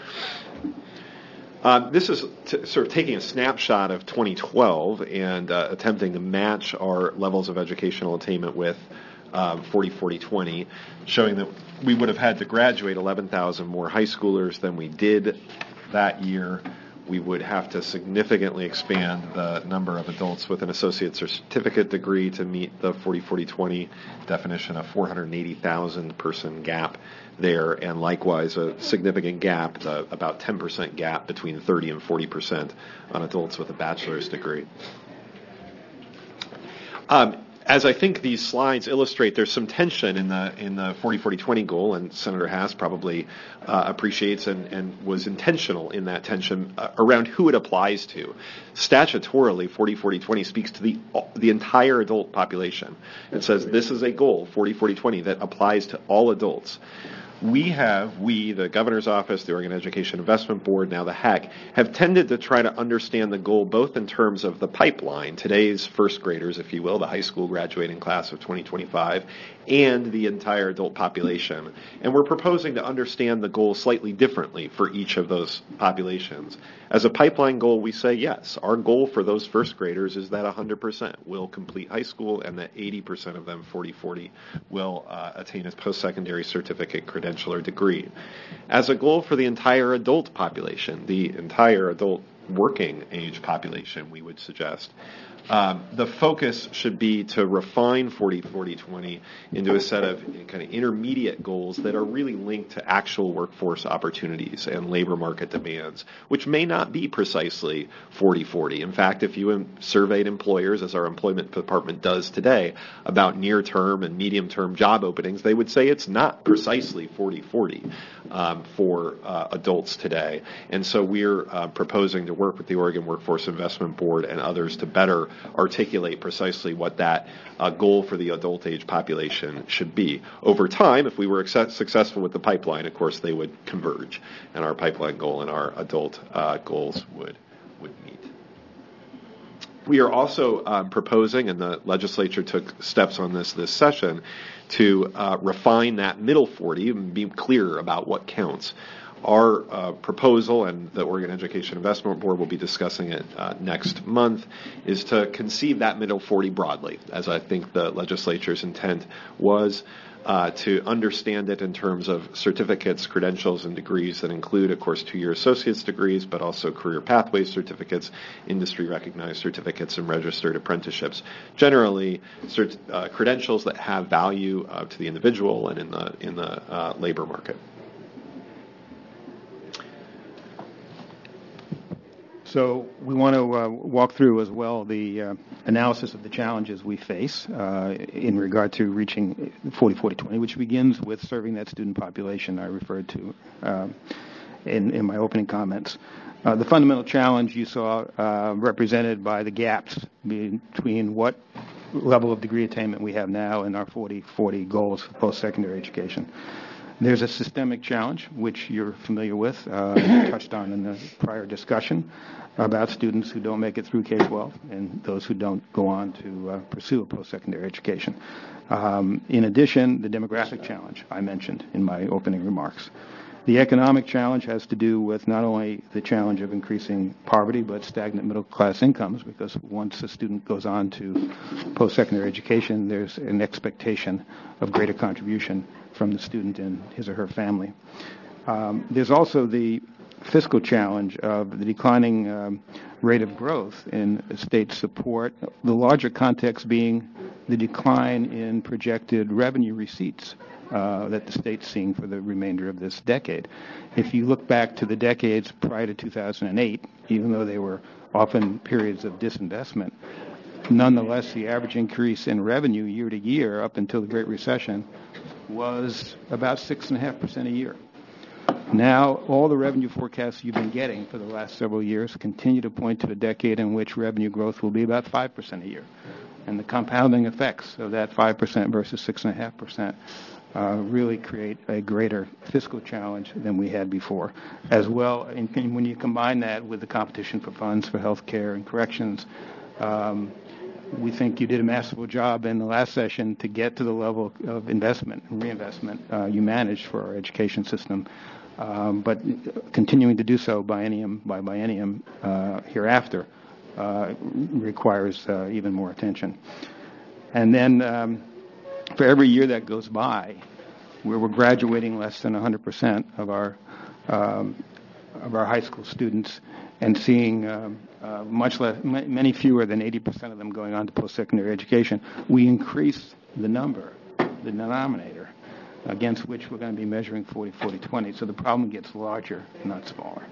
Speaker 11: Uh, this is t- sort of taking a snapshot of twenty twelve and uh, attempting to match our levels of educational attainment with Um, forty forty twenty, showing that we would have had to graduate eleven thousand more high schoolers than we did that year. We would have to significantly expand the number of adults with an associate's or certificate degree to meet the forty forty twenty definition of four hundred eighty thousand person gap there, and likewise a significant gap, the, about ten percent gap between thirty and forty percent on adults with a bachelor's degree. Um, As I think these slides illustrate, there's some tension in the in the forty forty twenty goal, and Senator Haas probably uh, appreciates and, and was intentional in that tension uh, around who it applies to. Statutorily, forty forty twenty speaks to the the entire adult population. It says this is a goal, forty forty twenty, that applies to all adults. We have, we, the Governor's Office, the Oregon Education Investment Board, now the H E C, have tended to try to understand the goal both in terms of the pipeline, today's first graders, if you will, the high school graduating class of twenty twenty-five, and the entire adult population. And we're proposing to understand the goal slightly differently for each of those populations. As a pipeline goal, we say, yes, our goal for those first graders is that one hundred percent will complete high school and that eighty percent of them, forty forty, will uh, attain a post-secondary certificate, credential, or degree. As a goal for the entire adult population, the entire adult working age population, we would suggest, Um, the focus should be to refine forty forty twenty into a set of kind of intermediate goals that are really linked to actual workforce opportunities and labor market demands, which may not be precisely forty forty. In fact, if you surveyed employers, as our employment department does today, about near-term and medium-term job openings, they would say it's not precisely forty forty um, for uh, adults today. And so we're uh, proposing to work with the Oregon Workforce Investment Board and others to better articulate precisely what that uh, goal for the adult age population should be. Over time, if we were ex- successful with the pipeline, of course, they would converge, and our pipeline goal and our adult uh, goals would would meet. We are also um, proposing, and the legislature took steps on this this session, to uh, refine that middle forty and be clearer about what counts. Our uh, proposal, and the Oregon Education Investment Board will be discussing it uh, next month, is to conceive that middle forty broadly, as I think the legislature's intent was, uh, to understand it in terms of certificates, credentials, and degrees that include, of course, two-year associate's degrees, but also career pathways certificates, industry-recognized certificates, and registered apprenticeships. Generally, cert- uh, credentials that have value uh, to the individual and in the in the uh, labor market.
Speaker 10: So we want to uh, walk through as well the uh, analysis of the challenges we face uh, in regard to reaching forty forty twenty, which begins with serving that student population I referred to uh, in, in my opening comments. Uh, the fundamental challenge you saw uh, represented by the gaps between what level of degree attainment we have now and our forty forty goals for post-secondary education. There's a systemic challenge, which you're familiar with, uh, touched on in the prior discussion, about students who don't make it through K twelve and those who don't go on to uh, pursue a post-secondary education. Um, in addition, the demographic challenge I mentioned in my opening remarks. The economic challenge has to do with not only the challenge of increasing poverty, but stagnant middle-class incomes, because once a student goes on to post-secondary education, there's an expectation of greater contribution from the student and his or her family. Um, there's also the fiscal challenge of the declining um, rate of growth in state support, the larger context being the decline in projected revenue receipts uh, that the state's seeing for the remainder of this decade. If you look back to the decades prior to two thousand eight, even though they were often periods of disinvestment, nonetheless, the average increase in revenue year to year up until the Great Recession was about six point five percent a year. Now, all the revenue forecasts you've been getting for the last several years continue to point to a decade in which revenue growth will be about five percent a year. And the compounding effects of that five percent versus six point five percent uh, really create a greater fiscal challenge than we had before. As well, and when you combine that with the competition for funds for health care and corrections, um, we think you did a masterful job in the last session to get to the level of investment and reinvestment uh, you managed for our education system. Um, but continuing to do so biennium by biennium uh, hereafter uh, requires uh, even more attention. And then um, for every year that goes by, where we're graduating less than one hundred percent of our um, of our high school students, and seeing um, uh, much less, m- many fewer than eighty percent of them going on to post-secondary education, we increase the number, the denominator, against which we're going to be measuring forty, forty, twenty. So the problem gets larger, not smaller.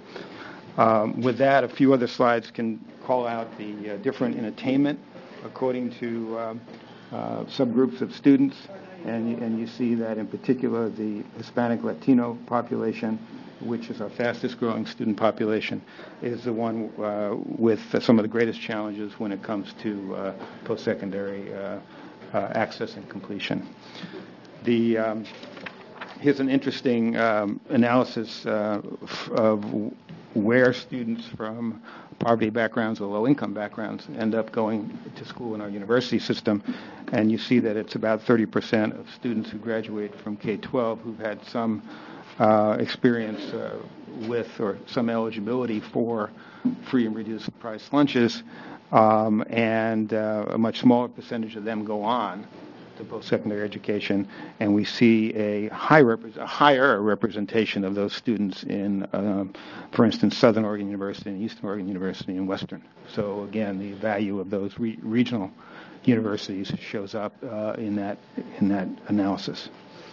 Speaker 10: Um, with that, a few other slides can call out the uh, different in attainment according to um, uh, subgroups of students. And you, and you see that in particular the Hispanic Latino population, which is our fastest growing student population, is the one uh, with some of the greatest challenges when it comes to uh, post-secondary uh, uh, access and completion. The, um, here's an interesting um, analysis uh, f- of where students from poverty backgrounds or low-income backgrounds end up going to school in our university system, and you see that it's about thirty percent of students who graduate from K twelve who've had some uh, experience uh, with or some eligibility for free and reduced price lunches, um, and uh, a much smaller percentage of them go on to post-secondary education, and we see a, high repre- a higher representation of those students in, uh, for instance, Southern Oregon University and Eastern Oregon University and Western. So again, the value of those re- regional universities shows up uh, in that in that analysis.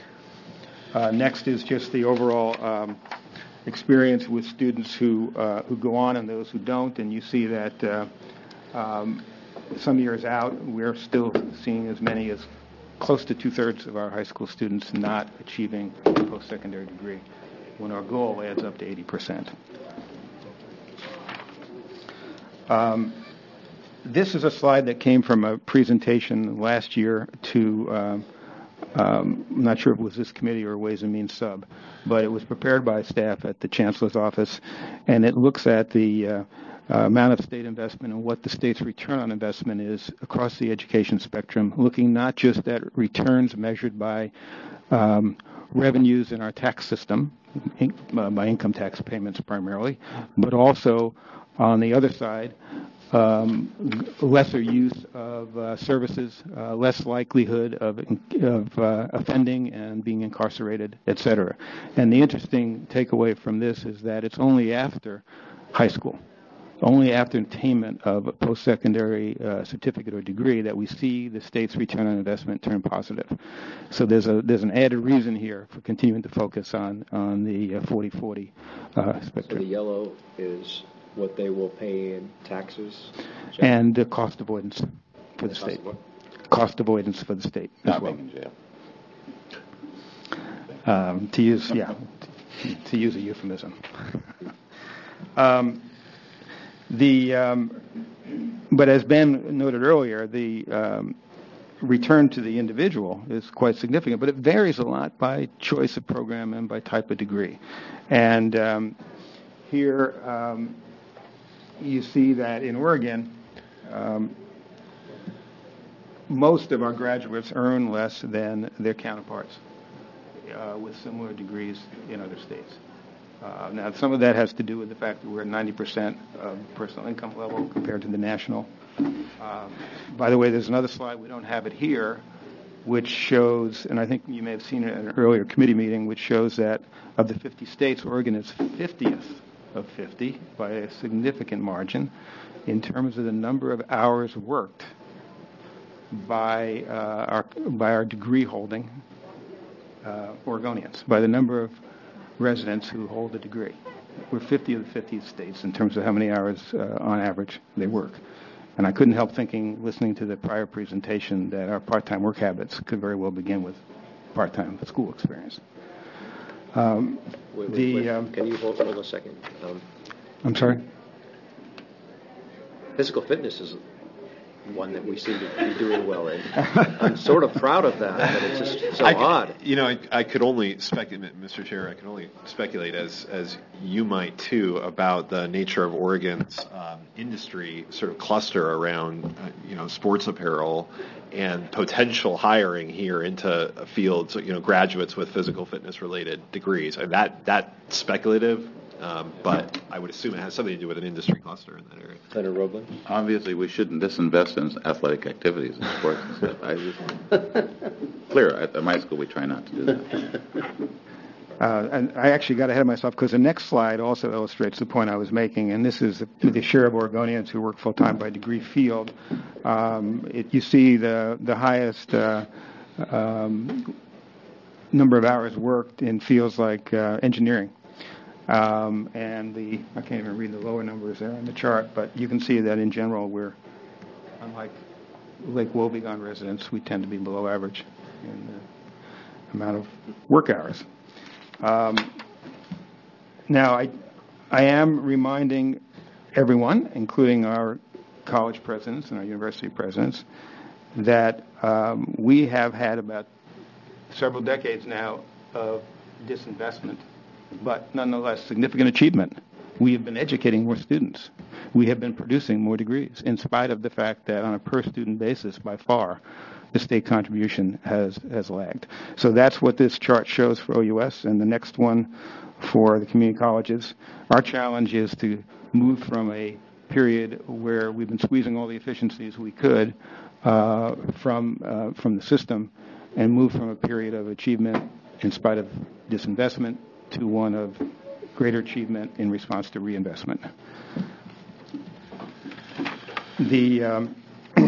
Speaker 10: Uh, next is just the overall um, experience with students who uh, who go on and those who don't, and you see that uh, um, some years out, we're still seeing as many as close to two-thirds of our high school students not achieving a post-secondary degree, when our goal adds up to eighty percent. Um, this is a slide that came from a presentation last year to, um, um, I'm not sure if it was this committee or Ways and Means sub, but it was prepared by staff at the Chancellor's office, and it looks at the uh, Uh, amount of state investment and what the state's return on investment is across the education spectrum, looking not just at returns measured by um, revenues in our tax system, in, uh, by income tax payments primarily, but also on the other side, um, lesser use of uh, services, uh, less likelihood of, of uh, offending and being incarcerated, et cetera. And the interesting takeaway from this is that it's only after high school, only after attainment of a post-secondary uh, certificate or degree that we see the state's return on investment turn positive. So there's a there's an added reason here for continuing to focus on on the forty forty uh, spectrum.
Speaker 12: So the yellow is what they will pay in taxes?
Speaker 10: And the cost avoidance for the
Speaker 12: cost
Speaker 10: state.
Speaker 12: Of what?
Speaker 10: Cost avoidance for the state as
Speaker 5: Not
Speaker 10: well.
Speaker 5: being in jail.
Speaker 10: Um, to use yeah, to use a euphemism. um, The, um, but as Ben noted earlier, the um, return to the individual is quite significant, but it varies a lot by choice of program and by type of degree. And um, here um, you see that in Oregon, um, most of our graduates earn less than their counterparts uh, with similar degrees in other states. Uh, now, some of that has to do with the fact that we're at ninety percent of personal income level compared to the national. Um, by the way, there's another slide, we don't have it here, which shows, and I think you may have seen it at an earlier committee meeting, which shows that of the fifty states, Oregon is fiftieth of fifty by a significant margin in terms of the number of hours worked by uh, our by our degree holding uh, Oregonians, by the number of residents who hold a degree. We're fifty of the fifty states in terms of how many hours uh, on average they work. And I couldn't help thinking, listening to the prior presentation, that our part-time work habits could very well begin with part-time school experience. Um,
Speaker 1: Wait, wait,
Speaker 10: the,
Speaker 1: wait.
Speaker 10: um,
Speaker 1: Can you hold, hold a second? Um,
Speaker 10: I'm sorry?
Speaker 1: Physical fitness is one that we seem to be doing well in. I'm sort of proud of that, but it's just so
Speaker 11: I,
Speaker 1: odd.
Speaker 11: You know, I, I could only speculate, Mister Chair, I can only speculate, as as you might too, about the nature of Oregon's um, industry sort of cluster around, uh, you know, sports apparel and potential hiring here into fields, you know, graduates with physical fitness related degrees. And that that speculative. Um, but I would assume it has something to do with an industry cluster in that area.
Speaker 1: Senator Roebling?
Speaker 5: Obviously, we shouldn't disinvest in athletic activities and sports and stuff. I just, clear, at at my school, we try not to do that.
Speaker 10: Uh, and I actually got ahead of myself because the next slide also illustrates the point I was making, and this is the, the share of Oregonians who work full-time by degree field. Um, it, you see the, the highest uh, um, number of hours worked in fields like uh, engineering. Um, and the, I can't even read the lower numbers there on the chart, but you can see that in general we're, unlike Lake Wobegon residents, we tend to be below average in the amount of work hours. Um, now, I, I am reminding everyone, including our college presidents and our university presidents, that um, we have had about several decades now of disinvestment, but nonetheless significant achievement. We have been educating more students. We have been producing more degrees, in spite of the fact that on a per-student basis, by far, the state contribution has, has lagged. So that's what this chart shows for O U S, and the next one for the community colleges. Our challenge is to move from a period where we've been squeezing all the efficiencies we could uh, from, uh, from the system, and move from a period of achievement in spite of disinvestment to one of greater achievement in response to reinvestment. The, um,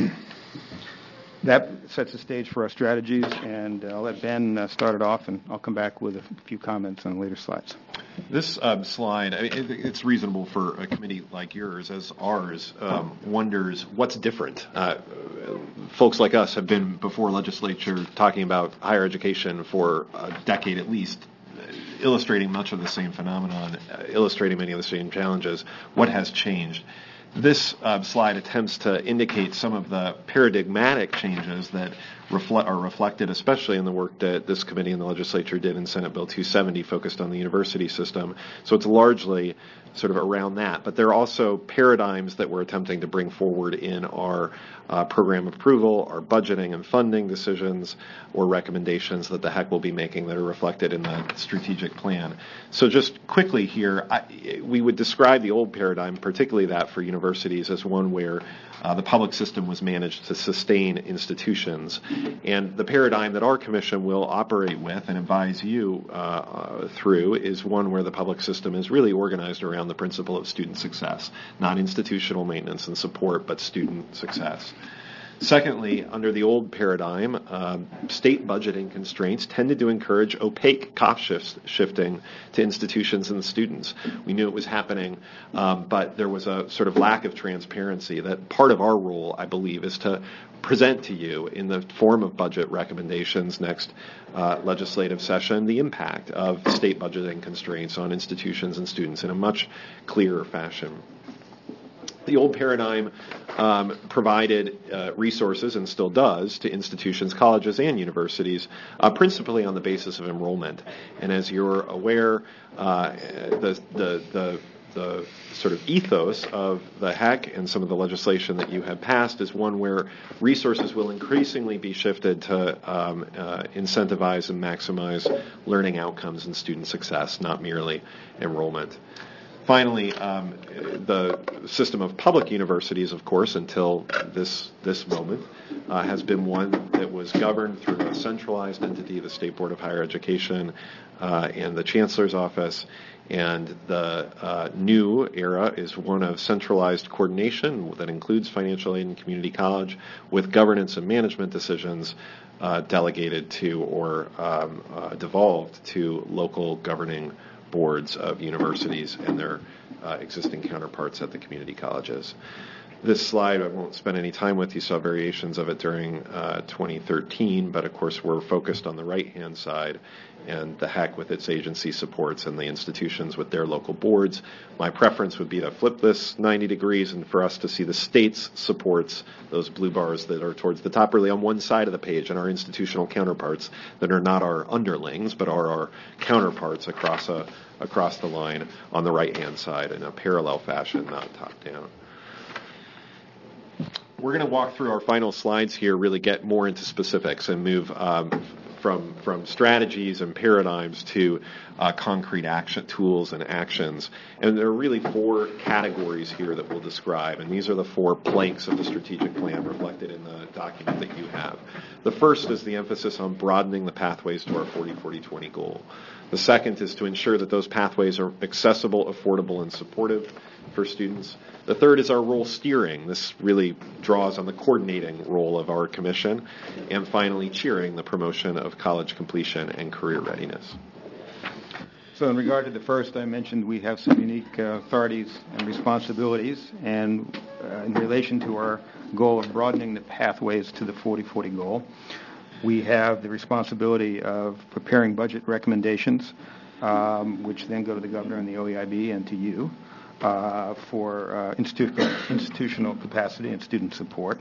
Speaker 10: that sets the stage for our strategies, and I'll let Ben uh, start it off, and I'll come back with a few comments on later slides.
Speaker 11: This um, slide, I mean, it, it's reasonable for a committee like yours, as ours, um, wonders what's different. Uh, folks like us have been before legislature talking about higher education for a decade at least, illustrating much of the same phenomenon, uh, illustrating many of the same challenges. What has changed? This uh, slide attempts to indicate some of the paradigmatic changes that reflect, are reflected, especially in the work that this committee and the legislature did in Senate Bill two seventy, focused on the university system. So it's largely sort of around that. But there are also paradigms that we're attempting to bring forward in our uh, program approval, our budgeting and funding decisions, or recommendations that the H E C will be making that are reflected in the strategic plan. So just quickly here, I, we would describe the old paradigm, particularly that for universities, as one where uh, the public system was managed to sustain institutions. And the paradigm that our commission will operate with and advise you uh, uh, through is one where the public system is really organized around the principle of student success, not institutional maintenance and support, but student success. Secondly, under the old paradigm, um, state budgeting constraints tended to encourage opaque cost shifts, shifting to institutions and students. We knew it was happening, um, but there was a sort of lack of transparency. That part of our role, I believe, is to present to you in the form of budget recommendations next uh, legislative session the impact of state budgeting constraints on institutions and students in a much clearer fashion. The old paradigm um, provided uh, resources, and still does, to institutions, colleges, and universities, uh, principally on the basis of enrollment. And as you're aware, uh, the, the, the, the sort of ethos of the H E C and some of the legislation that you have passed is one where resources will increasingly be shifted to um, uh, incentivize and maximize learning outcomes and student success, not merely enrollment. Finally, um, the system of public universities, of course, until this this moment, uh, has been one that was governed through a centralized entity, the State Board of Higher Education, uh, and the Chancellor's Office. And the uh, new era is one of centralized coordination that includes financial aid and community college, with governance and management decisions uh, delegated to or um, uh, devolved to local governing boards of universities and their uh, existing counterparts at the community colleges. This slide I won't spend any time with. You saw variations of it during uh, twenty thirteen, but of course we're focused on the right-hand side, and the H E C with its agency supports and the institutions with their local boards. My preference would be to flip this ninety degrees and for us to see the state's supports, those blue bars that are towards the top, really on one side of the page, and our institutional counterparts that are not our underlings, but are our counterparts across a across the line on the right-hand side in a parallel fashion, not top-down. We're going to walk through our final slides here, really get more into specifics and move um, from from strategies and paradigms to uh, concrete action tools and actions. And there are really four categories here that we'll describe, and these are the four planks of the strategic plan reflected in the document that you have. The first is the emphasis on broadening the pathways to our forty forty twenty goal. The second is to ensure that those pathways are accessible, affordable, and supportive for students. The third is our role steering. This really draws on the coordinating role of our commission. And finally, cheering the promotion of college completion and career readiness.
Speaker 10: So in regard to the first, I mentioned we have some unique uh, authorities and responsibilities, and uh, in relation to our goal of broadening the pathways to the forty forty goal, we have the responsibility of preparing budget recommendations, um, which then go to the governor and the O E I B and to you. Uh, for uh, institutional, institutional capacity and student support,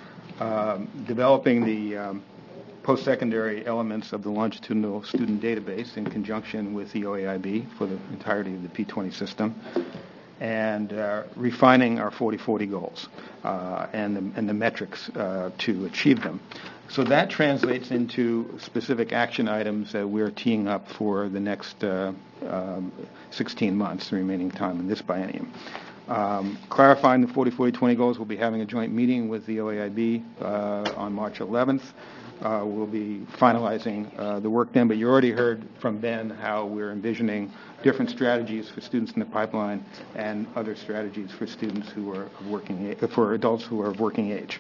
Speaker 10: um, developing the um, post-secondary elements of the longitudinal student database in conjunction with the O E I B for the entirety of the P twenty system, and uh, refining our forty forty goals uh, and, the, and the metrics uh, to achieve them. So that translates into specific action items that we're teeing up for the next uh, um, sixteen months, the remaining time in this biennium. Um, clarifying the forty forty twenty goals, we'll be having a joint meeting with the O E I B uh, on March eleventh. Uh, we'll be finalizing uh, the work then, but you already heard from Ben how we're envisioning different strategies for students in the pipeline and other strategies for students who are of working, for adults who are of working age.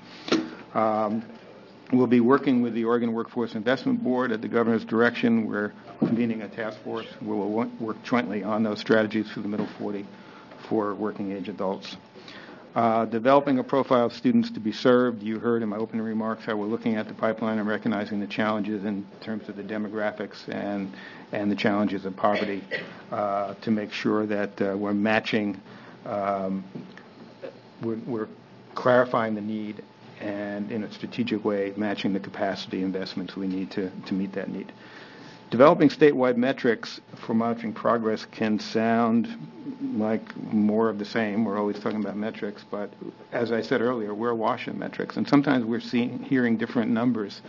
Speaker 10: Um, We'll be working with the Oregon Workforce Investment Board at the governor's direction. We're convening a task force. We will work jointly on those strategies for the middle forty for working age adults. Uh, developing a profile of students to be served. You heard in my opening remarks how we're looking at the pipeline and recognizing the challenges in terms of the demographics and and the challenges of poverty uh, to make sure that uh, we're matching, um, we're, we're clarifying the need and in a strategic way matching the capacity investments we need to, to meet that need. Developing statewide metrics for monitoring progress can sound like more of the same. We're always talking about metrics, but as I said earlier, we're awash in metrics, and sometimes we're seeing, hearing different numbers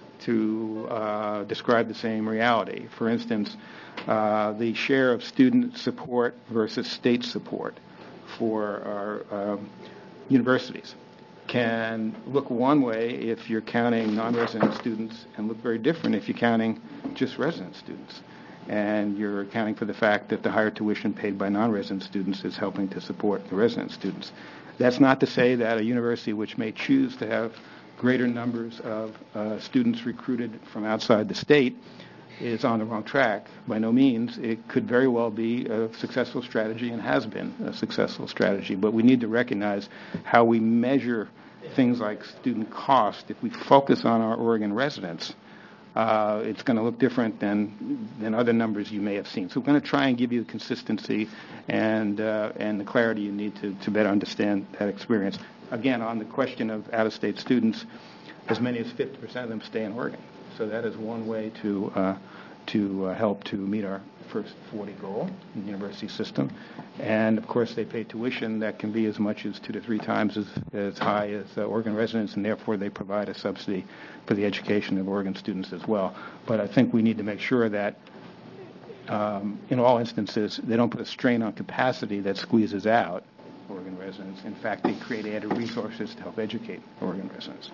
Speaker 10: to uh, describe the same reality. For instance, uh, the share of student support versus state support for our uh, universities can look one way if you're counting non-resident students and look very different if you're counting just resident students. And you're accounting for the fact that the higher tuition paid by non-resident students is helping to support the resident students. That's not to say that a university which may choose to have greater numbers of uh, students recruited from outside the state is on the wrong track. By no means. It could very well be a successful strategy and has been a successful strategy, but we need to recognize how we measure things like student cost. If we focus on our Oregon residents, uh, it's going to look different than than other numbers you may have seen. So we're going to try and give you the consistency and uh, and the clarity you need to, to better understand that experience. Again, on the question of out-of-state students, as many as fifty percent of them stay in Oregon. So that is one way to uh, to uh, help to meet our first forty goal in the university system. And of course, they pay tuition that can be as much as two to three times as, as high as uh, Oregon residents, and therefore they provide a subsidy for the education of Oregon students as well. But I think we need to make sure that um, in all instances, they don't put a strain on capacity that squeezes out Oregon residents. In fact, they create added resources to help educate Oregon residents.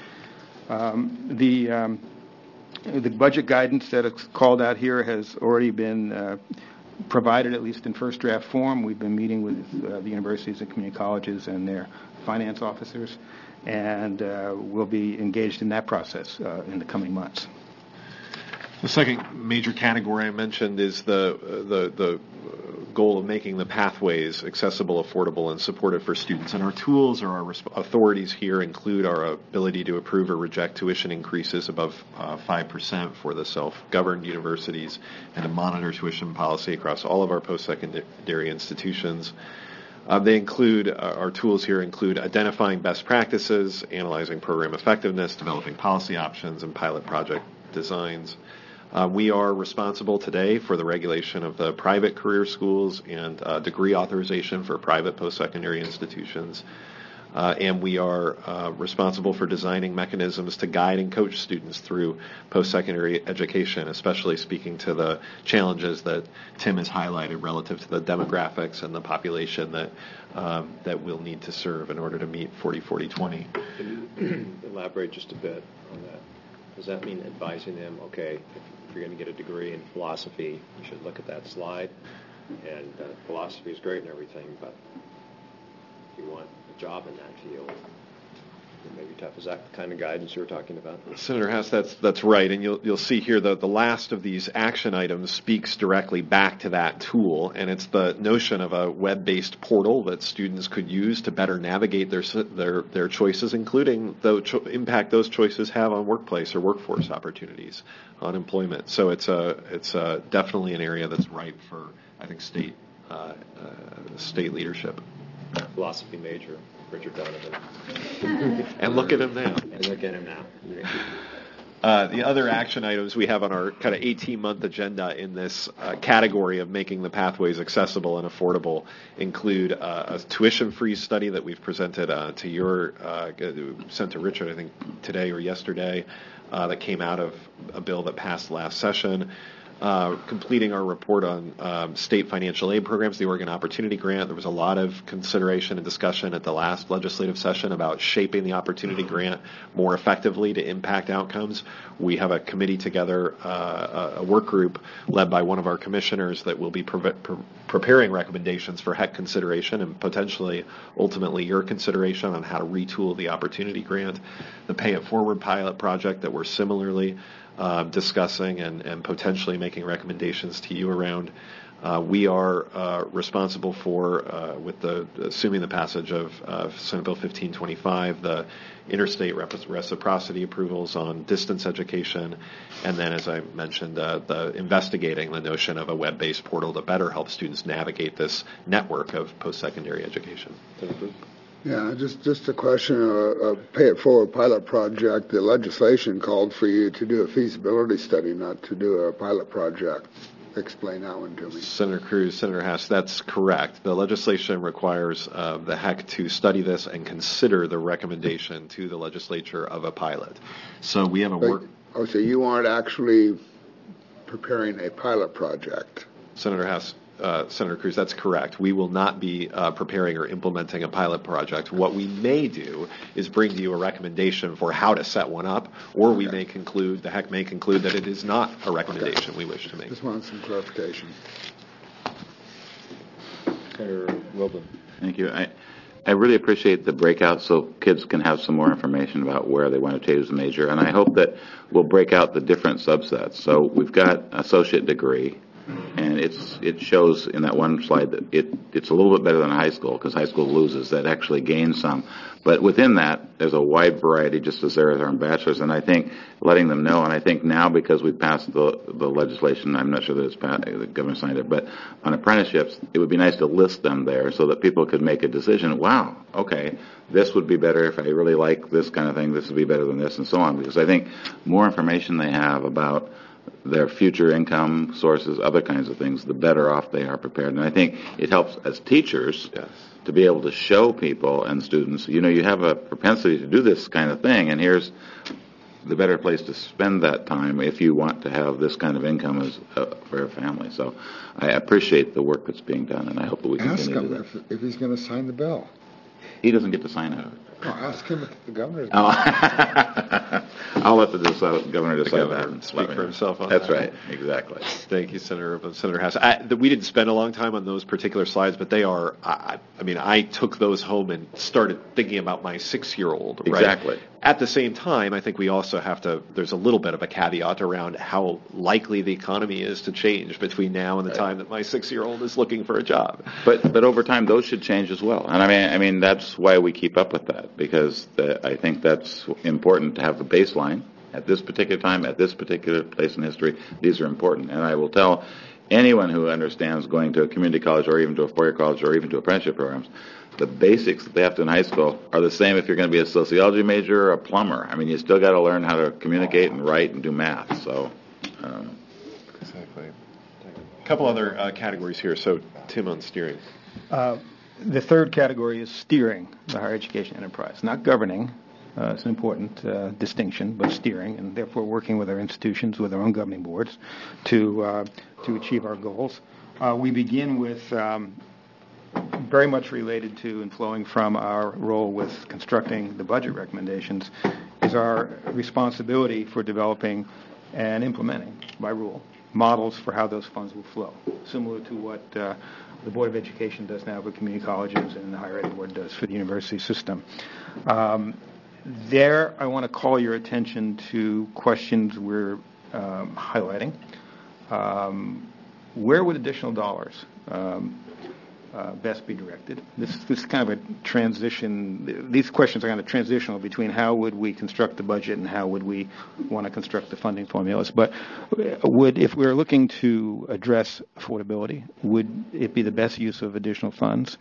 Speaker 10: Um, the um, the budget guidance that is called out here has already been uh, provided, at least in first draft form. We've been meeting with uh, the universities and community colleges and their finance officers, and uh, we'll be engaged in that process uh, in the coming months.
Speaker 11: The second major category I mentioned is the the the goal of making the pathways accessible, affordable, and supportive for students. And our tools or our resp- authorities here include our ability to approve or reject tuition increases above uh, five percent for the self-governed universities and to monitor tuition policy across all of our post-secondary institutions. Uh, they include, uh, our tools here include identifying best practices, analyzing program effectiveness, developing policy options, and pilot project designs. Uh, we are responsible today for the regulation of the private career schools and uh, degree authorization for private post-secondary institutions. Uh, and we are uh, responsible for designing mechanisms to guide and coach students through post-secondary education, especially speaking to the challenges that Tim has highlighted relative to the demographics and the population that um, that we'll need to serve in order to meet forty forty twenty.
Speaker 12: Can you elaborate just a bit on that? Does that mean advising them, okay, if you're going to get a degree in philosophy, you should look at that slide, and uh, philosophy is great and everything, but if you want a job in that field, it may be tough. Is that the kind of guidance you were talking about?
Speaker 11: Senator Hess, that's that's right, and you'll you'll see here that the last of these action items speaks directly back to that tool, and it's the notion of a web-based portal that students could use to better navigate their their their choices, including the cho- impact those choices have on workplace or workforce opportunities, on employment. So it's a it's a, definitely an area that's ripe for, I think, state uh, uh, state leadership.
Speaker 12: Philosophy major, Richard Donovan.
Speaker 11: And look at him now.
Speaker 12: And look at him now.
Speaker 11: Uh, the other action items we have on our kind of eighteen-month agenda in this uh, category of making the pathways accessible and affordable include uh, a tuition-free study that we've presented uh, to your, uh, sent to Richard, I think, today or yesterday, uh, that came out of a bill that passed last session. Uh, completing our report on um, state financial aid programs, the Oregon Opportunity Grant. There was a lot of consideration and discussion at the last legislative session about shaping the Opportunity Grant more effectively to impact outcomes. We have a committee together, uh, a work group led by one of our commissioners that will be pre- pre- preparing recommendations for H E C consideration and potentially, ultimately, your consideration on how to retool the Opportunity Grant. The Pay It Forward pilot project that we're similarly Uh, discussing and, and potentially making recommendations to you around. Uh, we are uh, responsible for, uh, with the assuming the passage of uh, Senate Bill fifteen twenty-five, the interstate reciprocity approvals on distance education, and then, as I mentioned, uh, the investigating the notion of a web-based portal to better help students navigate this network of post-secondary education.
Speaker 13: Yeah, just just a question of a Pay It Forward pilot project. The legislation called for you to do a feasibility study, not to do a pilot project. Explain that one to me.
Speaker 11: Senator Cruz, Senator Hess, that's correct. The legislation requires uh, the H E C to study this and consider the recommendation to the legislature of a pilot. So we have a work...
Speaker 13: Oh, so you aren't actually preparing a pilot project?
Speaker 11: Senator Hess, Uh, Senator Cruz, that's correct. We will not be uh, preparing or implementing a pilot project. What we may do is bring to you a recommendation for how to set one up, or okay. we may conclude, the H E C may conclude that it is not a recommendation okay. we wish to make.
Speaker 13: Just want some clarification.
Speaker 12: Senator Wilden.
Speaker 5: Thank you. I, I really appreciate the breakout so kids can have some more information about where they want to choose a major, and I hope that we'll break out the different subsets. So we've got associate degree, and it's it shows in that one slide that it it's a little bit better than high school, because high school loses, that actually gains some. But within that, there's a wide variety, just as there is our bachelor's, and I think letting them know, and I think now because we've passed the the legislation, I'm not sure that it's passed, the governor signed it, but on apprenticeships, it would be nice to list them there so that people could make a decision. Wow, okay, this would be better if I really like this kind of thing, this would be better than this, and so on, because I think more information they have about their future income sources, other kinds of things, the better off they are prepared. And I think it helps as teachers yes. to be able to show people and students, you know, you have a propensity to do this kind of thing, and here's the better place to spend that time if you want to have this kind of income as uh, for your family. So I appreciate the work that's being done, and I hope that we
Speaker 13: Ask
Speaker 5: continue to do
Speaker 13: him
Speaker 5: that.
Speaker 13: if, if he's going to sign the bill.
Speaker 5: He doesn't get to sign it.
Speaker 13: Oh, ask him if the governor's.
Speaker 5: Oh. I'll let the decide, governor
Speaker 11: The
Speaker 5: decide
Speaker 11: governor
Speaker 5: that.
Speaker 11: speak for himself on
Speaker 5: That's
Speaker 11: that.
Speaker 5: right, exactly.
Speaker 11: Thank you, Senator Ervin. Senator Hass. I, the, we didn't spend a long time on those particular slides, but they are, I, I mean, I took those home and started thinking about my six-year-old. Right?
Speaker 5: Exactly.
Speaker 11: At the same time, I think we also have to, there's a little bit of a caveat around how likely the economy is to change between now and the time that my six-year-old is looking for a job.
Speaker 5: But but over time, those should change as well. And I mean, I mean that's why we keep up with that, because the, I think that's important to have a baseline at this particular time, at this particular place in history. These are important. And I will tell anyone who understands going to a community college or even to a four-year college or even to apprenticeship programs, the basics that they have to in high school are the same if you're going to be a sociology major or a plumber. I mean, you still got to learn how to communicate and write and do math. So, um,
Speaker 11: exactly. A couple other uh, categories here. So, Tim on steering.
Speaker 10: Uh, the third category is steering the higher education enterprise, not governing. Uh, it's an important uh, distinction, but steering, and therefore working with our institutions, with our own governing boards, to uh, to achieve our goals. Uh, we begin with um, very much related to and flowing from our role with constructing the budget recommendations is our responsibility for developing and implementing, by rule, models for how those funds will flow, similar to what uh, the Board of Education does now for community colleges and the Higher Ed Board does for the university system. Um, there, I want to call your attention to questions we're um, highlighting. Um, where would additional dollars um, Uh, best be directed? This, this is kind of a transition. These questions are kind of transitional between how would we construct the budget and how would we want to construct the funding formulas. But would, if we're looking to address affordability, would it be the best use of additional funds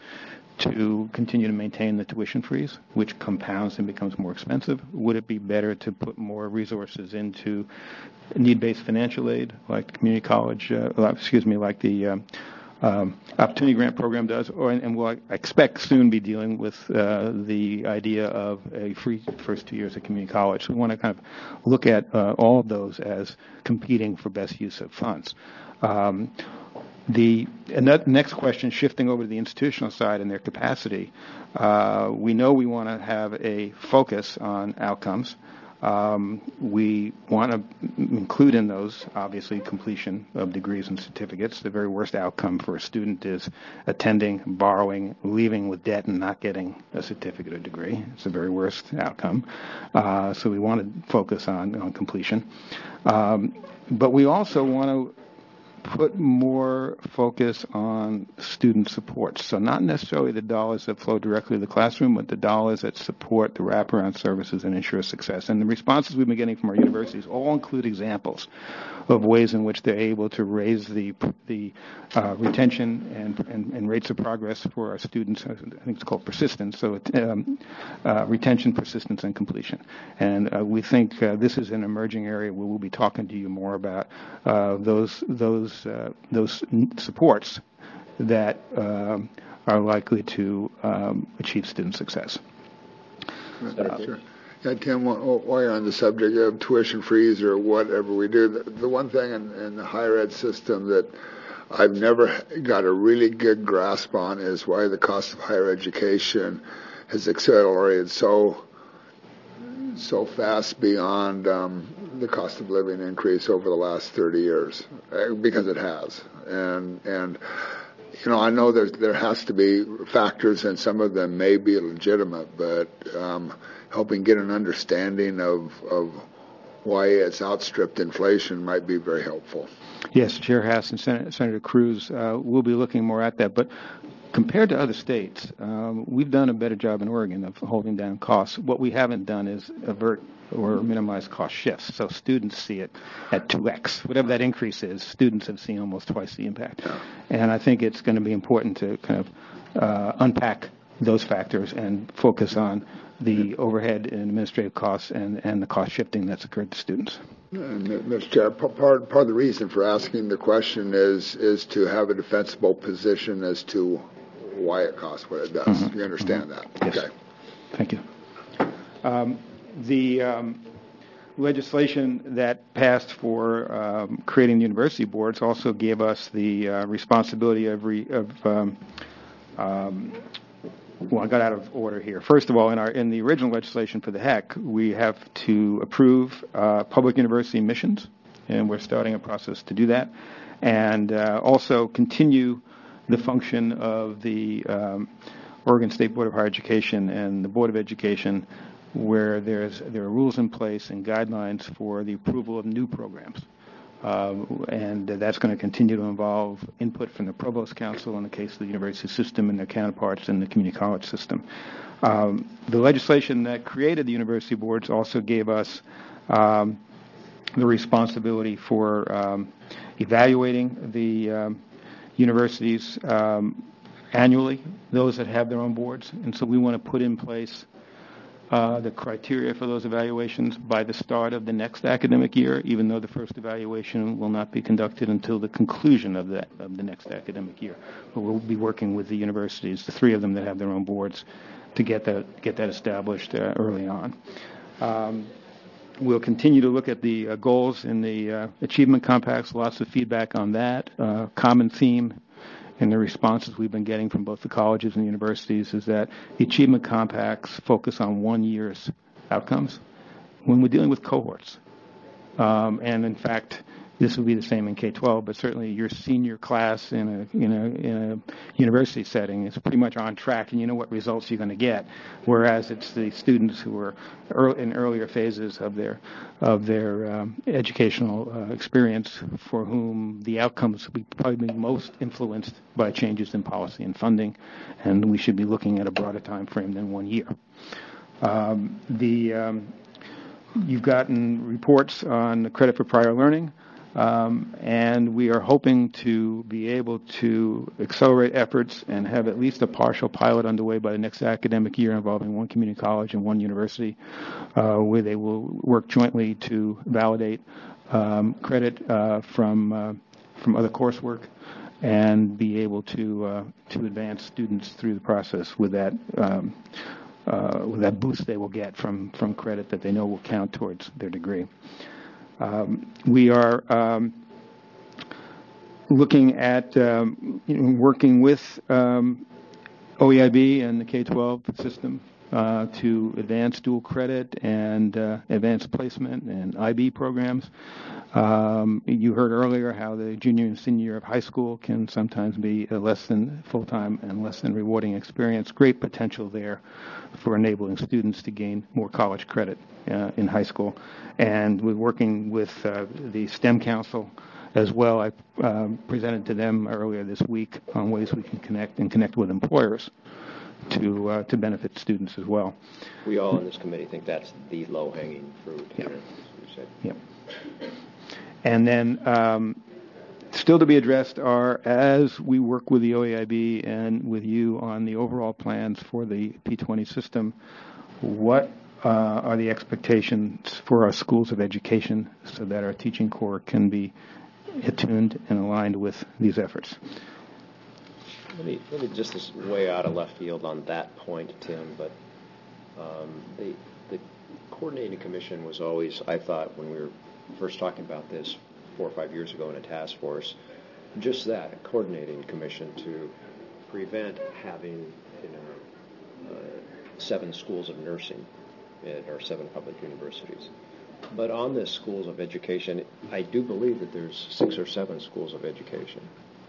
Speaker 10: to continue to maintain the tuition freeze, which compounds and becomes more expensive? Would it be better to put more resources into need-based financial aid, like the community college, uh, excuse me, like the um, Um, Opportunity Grant Program does, or and we'll I expect soon be dealing with uh, the idea of a free first two years of community college. So we want to kind of look at uh, all of those as competing for best use of funds. Um, the and that next question, shifting over to the institutional side and their capacity, uh, we know we want to have a focus on outcomes. Um, we want to include in those, obviously, completion of degrees and certificates. The very worst outcome for a student is attending, borrowing, leaving with debt, and not getting a certificate or degree. It's the very worst outcome. Uh, so we want to focus on, on completion. Um, but we also want to put more focus on student support. So not necessarily the dollars that flow directly to the classroom, but the dollars that support the wraparound services and ensure success. And the responses we've been getting from our universities all include examples of ways in which they're able to raise the the uh, retention and, and, and rates of progress for our students. I think it's called persistence. So it, um, uh, retention, persistence, and completion. And uh, we think uh, this is an emerging area where we'll be talking to you more about uh, those those uh, those supports that um, are likely to um, achieve student success.
Speaker 13: Uh, sure. Yeah, Tim, while you're on the subject of tuition freeze or whatever we do, the, the one thing in, in the higher ed system that I've never got a really good grasp on is why the cost of higher education has accelerated so so fast beyond um, the cost of living increase over the last thirty years, because it has. And and you know, I know there there has to be factors, and some of them may be legitimate, but um, helping get an understanding of of why it's outstripped inflation might be very helpful.
Speaker 10: Yes, Chair Hass and Sen- Senator Cruz uh, will be looking more at that. But compared to other states, um, we've done a better job in Oregon of holding down costs. What we haven't done is avert or minimize cost shifts. So students see it at two x. Whatever that increase is, students have seen almost twice the impact. And I think it's going to be important to kind of uh, unpack those factors and focus on the overhead and administrative costs and, and the cost shifting that's occurred to students.
Speaker 13: And, Mister Chair, part, part of the reason for asking the question is is to have a defensible position as to why it costs what it does.
Speaker 10: Mm-hmm.
Speaker 13: You understand
Speaker 10: mm-hmm.
Speaker 13: that?
Speaker 10: Yes.
Speaker 13: Okay.
Speaker 10: Thank you. Um, the um, legislation that passed for um, creating the university boards also gave us the uh, responsibility of, re, of um, um, well, I got out of order here. First of all, in our in the original legislation for the H E C, we have to approve uh, public university missions, and we're starting a process to do that, and uh, also continue the function of the um, Oregon State Board of Higher Education and the Board of Education, where there's there are rules in place and guidelines for the approval of new programs. Um, and that's going to continue to involve input from the Provost Council in the case of the university system and their counterparts in the community college system. Um, the legislation that created the university boards also gave us um, the responsibility for um, evaluating the um, universities um, annually, those that have their own boards. And so we want to put in place Uh, the criteria for those evaluations by the start of the next academic year, even though the first evaluation will not be conducted until the conclusion of, that, of the next academic year. But we'll be working with the universities, the three of them that have their own boards, to get that, get that established uh, early on. Um, we'll continue to look at the uh, goals in the uh, achievement compacts, lots of feedback on that. Uh, common theme and the responses we've been getting from both the colleges and the universities is that the achievement compacts focus on one year's outcomes when we're dealing with cohorts. Um, and in fact, this will be the same in K twelve, but certainly your senior class in a, in a, in a university setting is pretty much on track, and you know what results you're going to get. Whereas it's the students who are early, in earlier phases of their of their um, educational uh, experience for whom the outcomes will be probably be most influenced by changes in policy and funding, and we should be looking at a broader time frame than one year. Um, the um, you've gotten reports on the credit for prior learning. Um, and we are hoping to be able to accelerate efforts and have at least a partial pilot underway by the next academic year involving one community college and one university, uh, where they will work jointly to validate um, credit uh, from uh, from other coursework and be able to uh, to advance students through the process with that um, uh, with that boost they will get from from credit that they know will count towards their degree. Um, we are um, looking at um, you know, working with um, O E I B and the K twelve system uh, to advance dual credit and uh, advanced placement and I B programs. Um, you heard earlier how the junior and senior year of high school can sometimes be a less than full-time and less than rewarding experience. Great potential there for enabling students to gain more college credit uh, in high school. And we're working with uh, the STEM Council as well. I um, presented to them earlier this week on ways we can connect and connect with employers to uh, to benefit students as well.
Speaker 12: We all in this committee think that's the low-hanging fruit.
Speaker 10: Yep.
Speaker 12: Here, you said.
Speaker 10: Yep. And then um, still to be addressed are, as we work with the O E I B and with you on the overall plans for the P twenty system, what uh, are the expectations for our schools of education so that our teaching corps can be attuned and aligned with these efforts?
Speaker 12: Let me, let me just this way out of left field on that point, Tim, but um, the, the coordinating commission was always, I thought, when we were first talking about this four or five years ago in a task force, just that, a coordinating commission to prevent having, you know, uh, seven schools of nursing at our seven public universities. But on this schools of education, I do believe that there's six or seven schools of education.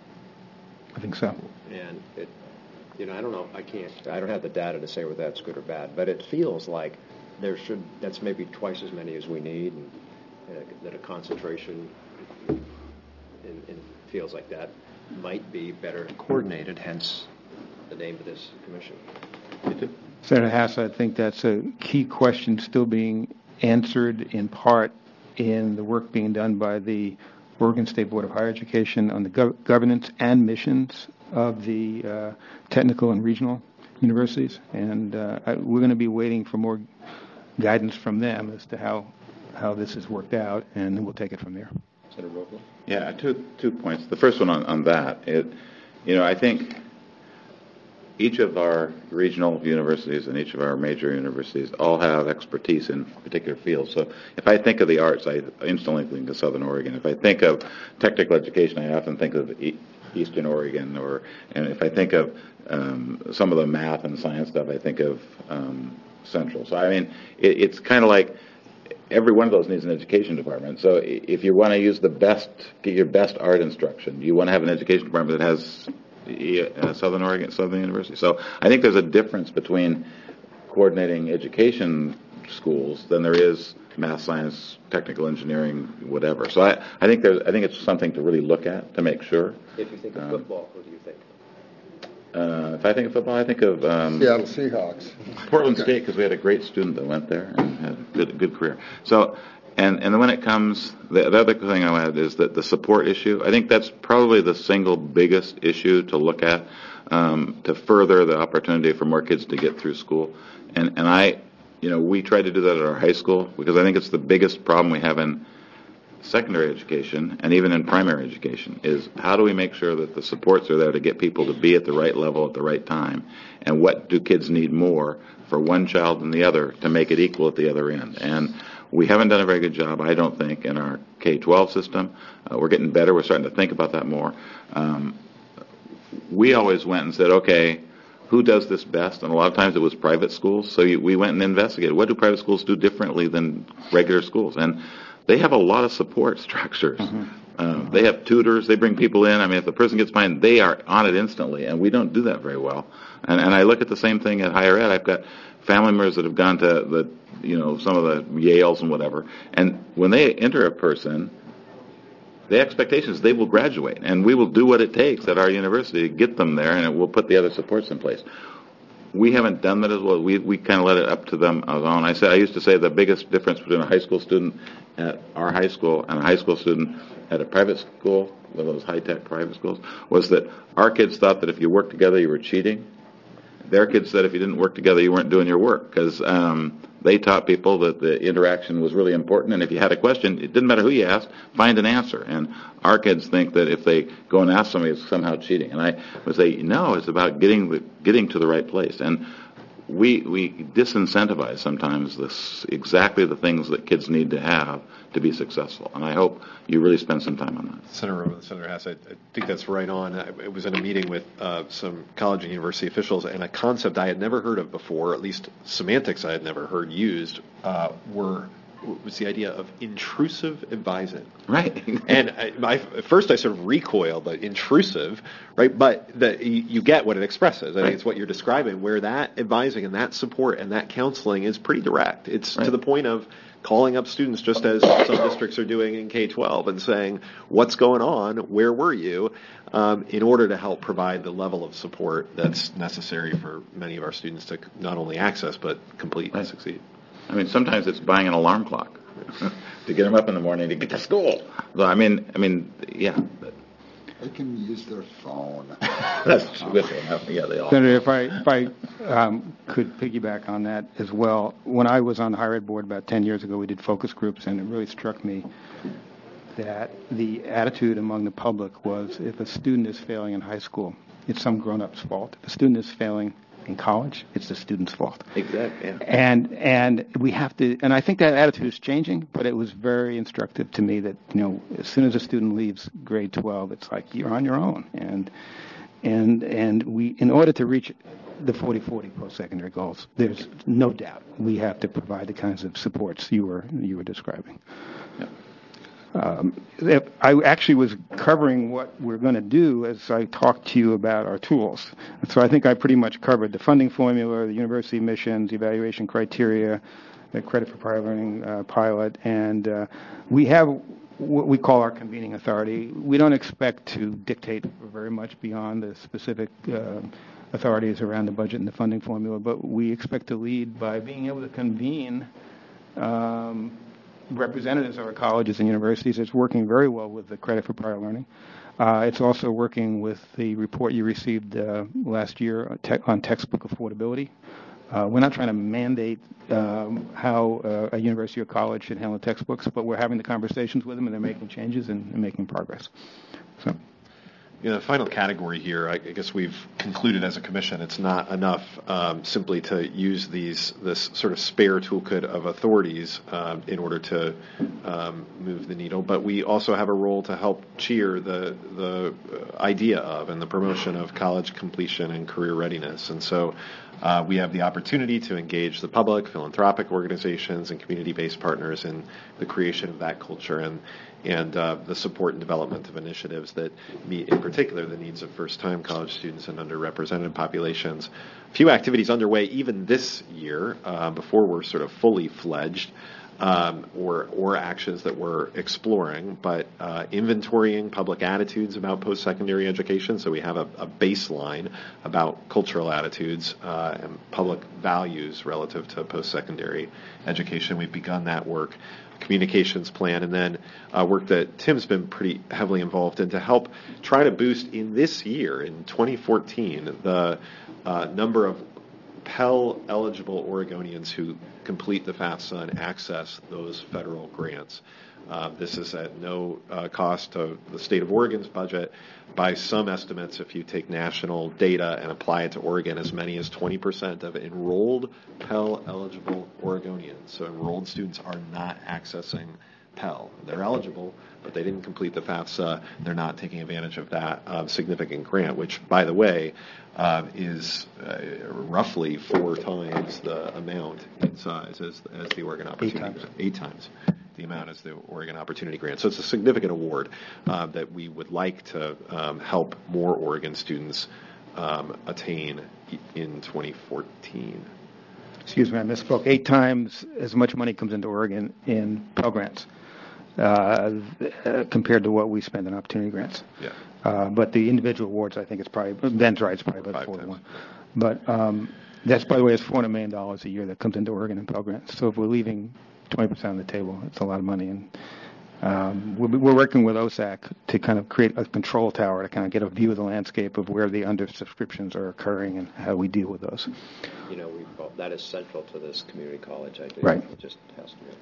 Speaker 10: I think so.
Speaker 12: And it, you know, I don't know, I can't, I don't have the data to say whether that's good or bad, but it feels like there should, that's maybe twice as many as we need, and uh, that a concentration in, in fields like that might be better coordinated, hence the name of this commission.
Speaker 10: Senator Hass, I think that's a key question still being answered in part in the work being done by the Oregon State Board of Higher Education on the gov- governance and missions of the uh, technical and regional universities. And uh, I, we're going to be waiting for more guidance from them as to how, how this has worked out, and then we'll take it from there.
Speaker 12: Senator Robles?
Speaker 5: Yeah, two two points. The first one on, on that, it, you know, I think each of our regional universities and each of our major universities all have expertise in particular fields. So if I think of the arts, I instantly think of Southern Oregon. If I think of technical education, I often think of e- Eastern Oregon. Or and if I think of um, some of the math and science stuff, I think of um, Central. So I mean, it, it's kind of like every one of those needs an education department. So if you want to use the best, get your best art instruction, you want to have an education department that has uh, Southern Oregon, Southern University. So I think there's a difference between coordinating education schools than there is math, science, technical engineering, whatever. So I, I think there's, I think it's something to really look at to make sure.
Speaker 12: If you think of
Speaker 5: um,
Speaker 12: football, who do you think?
Speaker 5: Uh, if I think of football, I think of um,
Speaker 13: Seattle Seahawks.
Speaker 5: Portland State, because we had a great student that went there and had a good good career. So, and and then when it comes, the, the other thing I want to add is that the support issue. I think that's probably the single biggest issue to look at um, to further the opportunity for more kids to get through school. And and I, you know, we try to do that at our high school because I think it's the biggest problem we have in secondary education and even in primary education is how do we make sure that the supports are there to get people to be at the right level at the right time, and what do kids need more for one child than the other to make it equal at the other end. And we haven't done a very good job, I don't think, in our K twelve system. Uh, we're getting better. We're starting to think about that more. Um, we always went and said, okay, who does this best? And a lot of times it was private schools. So you, we went and investigated, what do private schools do differently than regular schools? And they have a lot of support structures. Mm-hmm. Um, they have tutors. They bring people in. I mean, if the person gets behind, they are on it instantly, and we don't do that very well. And, and I look at the same thing at higher ed. I've got family members that have gone to the, you know, some of the Yales and whatever, and when they enter a person, the expectation is they will graduate, and we will do what it takes at our university to get them there, and we'll put the other supports in place. We haven't done that as well. We we kind of let it up to them alone. I said I used to say the biggest difference between a high school student at our high school and a high school student at a private school, one of those high-tech private schools, was that our kids thought that if you worked together you were cheating. Their kids said if you didn't work together you weren't doing your work, because um, they taught people that the interaction was really important, and if you had a question, it didn't matter who you asked, find an answer. And our kids think that if they go and ask somebody, it's somehow cheating. And I would say, no, it's about getting the, getting to the right place. And we we disincentivize sometimes this exactly the things that kids need to have to be successful. And I hope you really spend some time on that.
Speaker 11: Senator Senator Hass, I, I think that's right on. I, I was in a meeting with uh, some college and university officials, and a concept I had never heard of before, at least semantics I had never heard used, uh, were was the idea of intrusive advising.
Speaker 5: Right.
Speaker 11: And I, I, at first I sort of recoiled, the intrusive, right? But the, you, you get what it expresses. I
Speaker 5: right.
Speaker 11: think it's what you're describing, where that advising and that support and that counseling is pretty direct. It's
Speaker 5: right.
Speaker 11: to the point of calling up students, just as some districts are doing in K twelve, and saying, what's going on, where were you, um, in order to help provide the level of support that's necessary for many of our students to not only access, but complete
Speaker 5: right.
Speaker 11: and succeed.
Speaker 5: I mean, sometimes it's buying an alarm clock to get them up in the morning to get to school. So, I mean, I mean, yeah.
Speaker 13: They can use their phone.
Speaker 5: That's good. Yeah, they all.
Speaker 10: Senator, if I if I um, could piggyback on that as well. When I was on the higher ed board about ten years ago, we did focus groups, and it really struck me that the attitude among the public was if a student is failing in high school, it's some grown-up's fault. If a student is failing in college, it's the student's fault.
Speaker 5: Exactly. Yeah.
Speaker 10: And and we have to, and I think that attitude is changing, but it was very instructive to me that, you know, as soon as a student leaves grade twelve, it's like you're on your own. And and and we, in order to reach the forty forty post-secondary goals, there's no doubt we have to provide the kinds of supports you were you were describing.
Speaker 5: Yeah.
Speaker 10: Um, I actually was covering what we're going to do as I talked to you about our tools. So I think I pretty much covered the funding formula, the university missions, evaluation criteria, the credit for prior learning uh, pilot, and uh, we have what we call our convening authority. We don't expect to dictate very much beyond the specific uh, authorities around the budget and the funding formula, but we expect to lead by being able to convene um, representatives of our colleges and universities. It's working very well with the credit for prior learning. Uh, it's also working with the report you received uh, last year on, te- on textbook affordability. Uh, we're not trying to mandate um, how uh, a university or college should handle textbooks, but we're having the conversations with them, and they're making changes and, and making progress. So.
Speaker 11: You know, the final category here, I, I guess we've concluded as a commission, it's not enough um, simply to use these this sort of spare toolkit of authorities um, in order to um, move the needle, but we also have a role to help cheer the the idea of and the promotion of college completion and career readiness. And so uh, we have the opportunity to engage the public, philanthropic organizations, and community-based partners in the creation of that culture and and uh, the support and development of initiatives that meet, in particular, the needs of first-time college students and underrepresented populations. A few activities underway even this year, uh, before we're sort of fully fledged, um, or or actions that we're exploring, but uh, inventorying public attitudes about post-secondary education, so we have a, a baseline about cultural attitudes uh, and public values relative to post-secondary education. We've begun that work. Communications plan, and then uh, work that Tim's been pretty heavily involved in to help try to boost in this year, in twenty fourteen, the uh, number of Pell eligible Oregonians who complete the FAFSA and access those federal grants. Uh, this is at no uh, cost to the state of Oregon's budget. By some estimates, if you take national data and apply it to Oregon, as many as twenty percent of enrolled Pell eligible Oregonians, so enrolled students, are not accessing Pell. They're eligible, but they didn't complete the FAFSA. They're not taking advantage of that uh, significant grant, which, by the way, uh, is uh, roughly four times the amount in size as, as the Oregon Opportunity Grant. Eight times. Eight times the amount as the Oregon Opportunity Grant. So it's a significant award uh, that we would like to um, help more Oregon students um, attain in twenty fourteen.
Speaker 10: Excuse me, I misspoke. Eight times as much money comes into Oregon in Pell Grants uh, compared to what we spend in Opportunity Grants.
Speaker 11: Yeah.
Speaker 10: Uh, but the individual awards, I think it's probably, Ben's right, it's probably about four to one. But um, that's, by the way, it's four hundred million dollars a year that comes into Oregon in Pell Grants. So if we're leaving twenty percent on the table, it's a lot of money. And um, we're, we're working with O S A C to kind of create a control tower to kind of get a view of the landscape of where the under-subscriptions are occurring and how we deal with those.
Speaker 12: You know, we that is central to this community college idea.
Speaker 10: Right.
Speaker 12: It just has to be.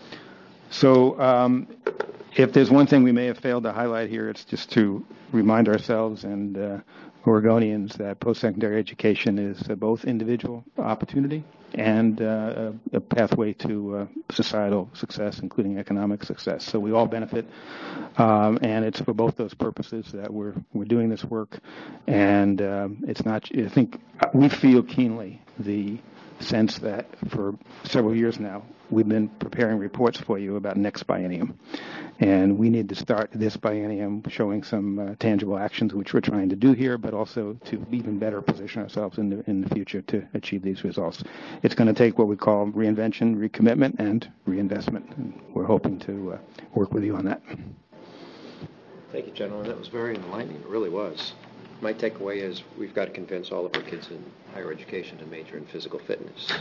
Speaker 10: So um, if there's one thing we may have failed to highlight here, it's just to remind ourselves and uh, Oregonians that post-secondary education is uh, both individual opportunity and uh, a pathway to uh, societal success, including economic success. So we all benefit, um, and it's for both those purposes that we're we're doing this work. And um, it's not. I think we feel keenly the sense that for several years now we've been preparing reports for you about next biennium, and we need to start this biennium showing some uh, tangible actions, which we're trying to do here, but also to even better position ourselves in the in the future to achieve these results. It's going to take what we call reinvention, recommitment, and reinvestment, and we're hoping to uh, work with you on that.
Speaker 12: Thank you, gentlemen. That was very enlightening. It really was. My takeaway is we've got to convince all of our kids in higher education to major in physical fitness.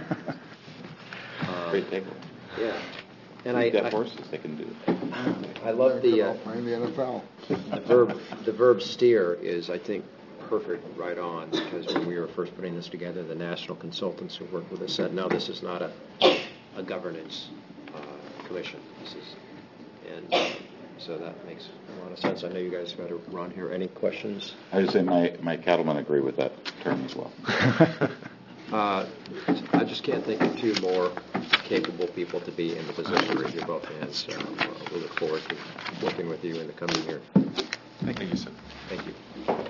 Speaker 12: um,
Speaker 5: Great takeaway.
Speaker 12: Yeah. And I,
Speaker 5: got
Speaker 12: I,
Speaker 5: horses they can do.
Speaker 12: I love the, uh,
Speaker 13: Playing the N F L.
Speaker 12: the verb. The verb steer is, I think, perfect right on, because when we were first putting this together, the national consultants who worked with us said, "No, this is not a a governance uh, commission. This is," and uh, so that makes a lot of sense. I know you guys got to run here. Any questions?
Speaker 5: I would say my, my cattlemen agree with that term as well.
Speaker 12: uh, I just can't think of two more capable people to be in the position to raise your both hands. So uh, we look forward to working with you in the coming year.
Speaker 11: Thank you, sir.
Speaker 12: Thank you.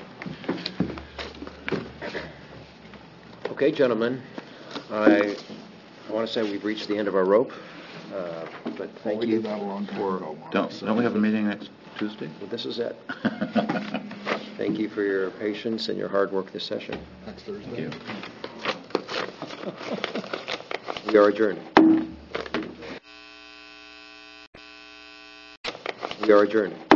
Speaker 12: Okay, gentlemen, I, I want to say we've reached the end of our rope, uh, but thank you for...
Speaker 5: Don't, don't we have a meeting next Tuesday?
Speaker 12: Well, this is it. Thank you for your patience and your hard work this session.
Speaker 13: Next Thursday.
Speaker 5: Thank you.
Speaker 12: We are adjourned. We are adjourned.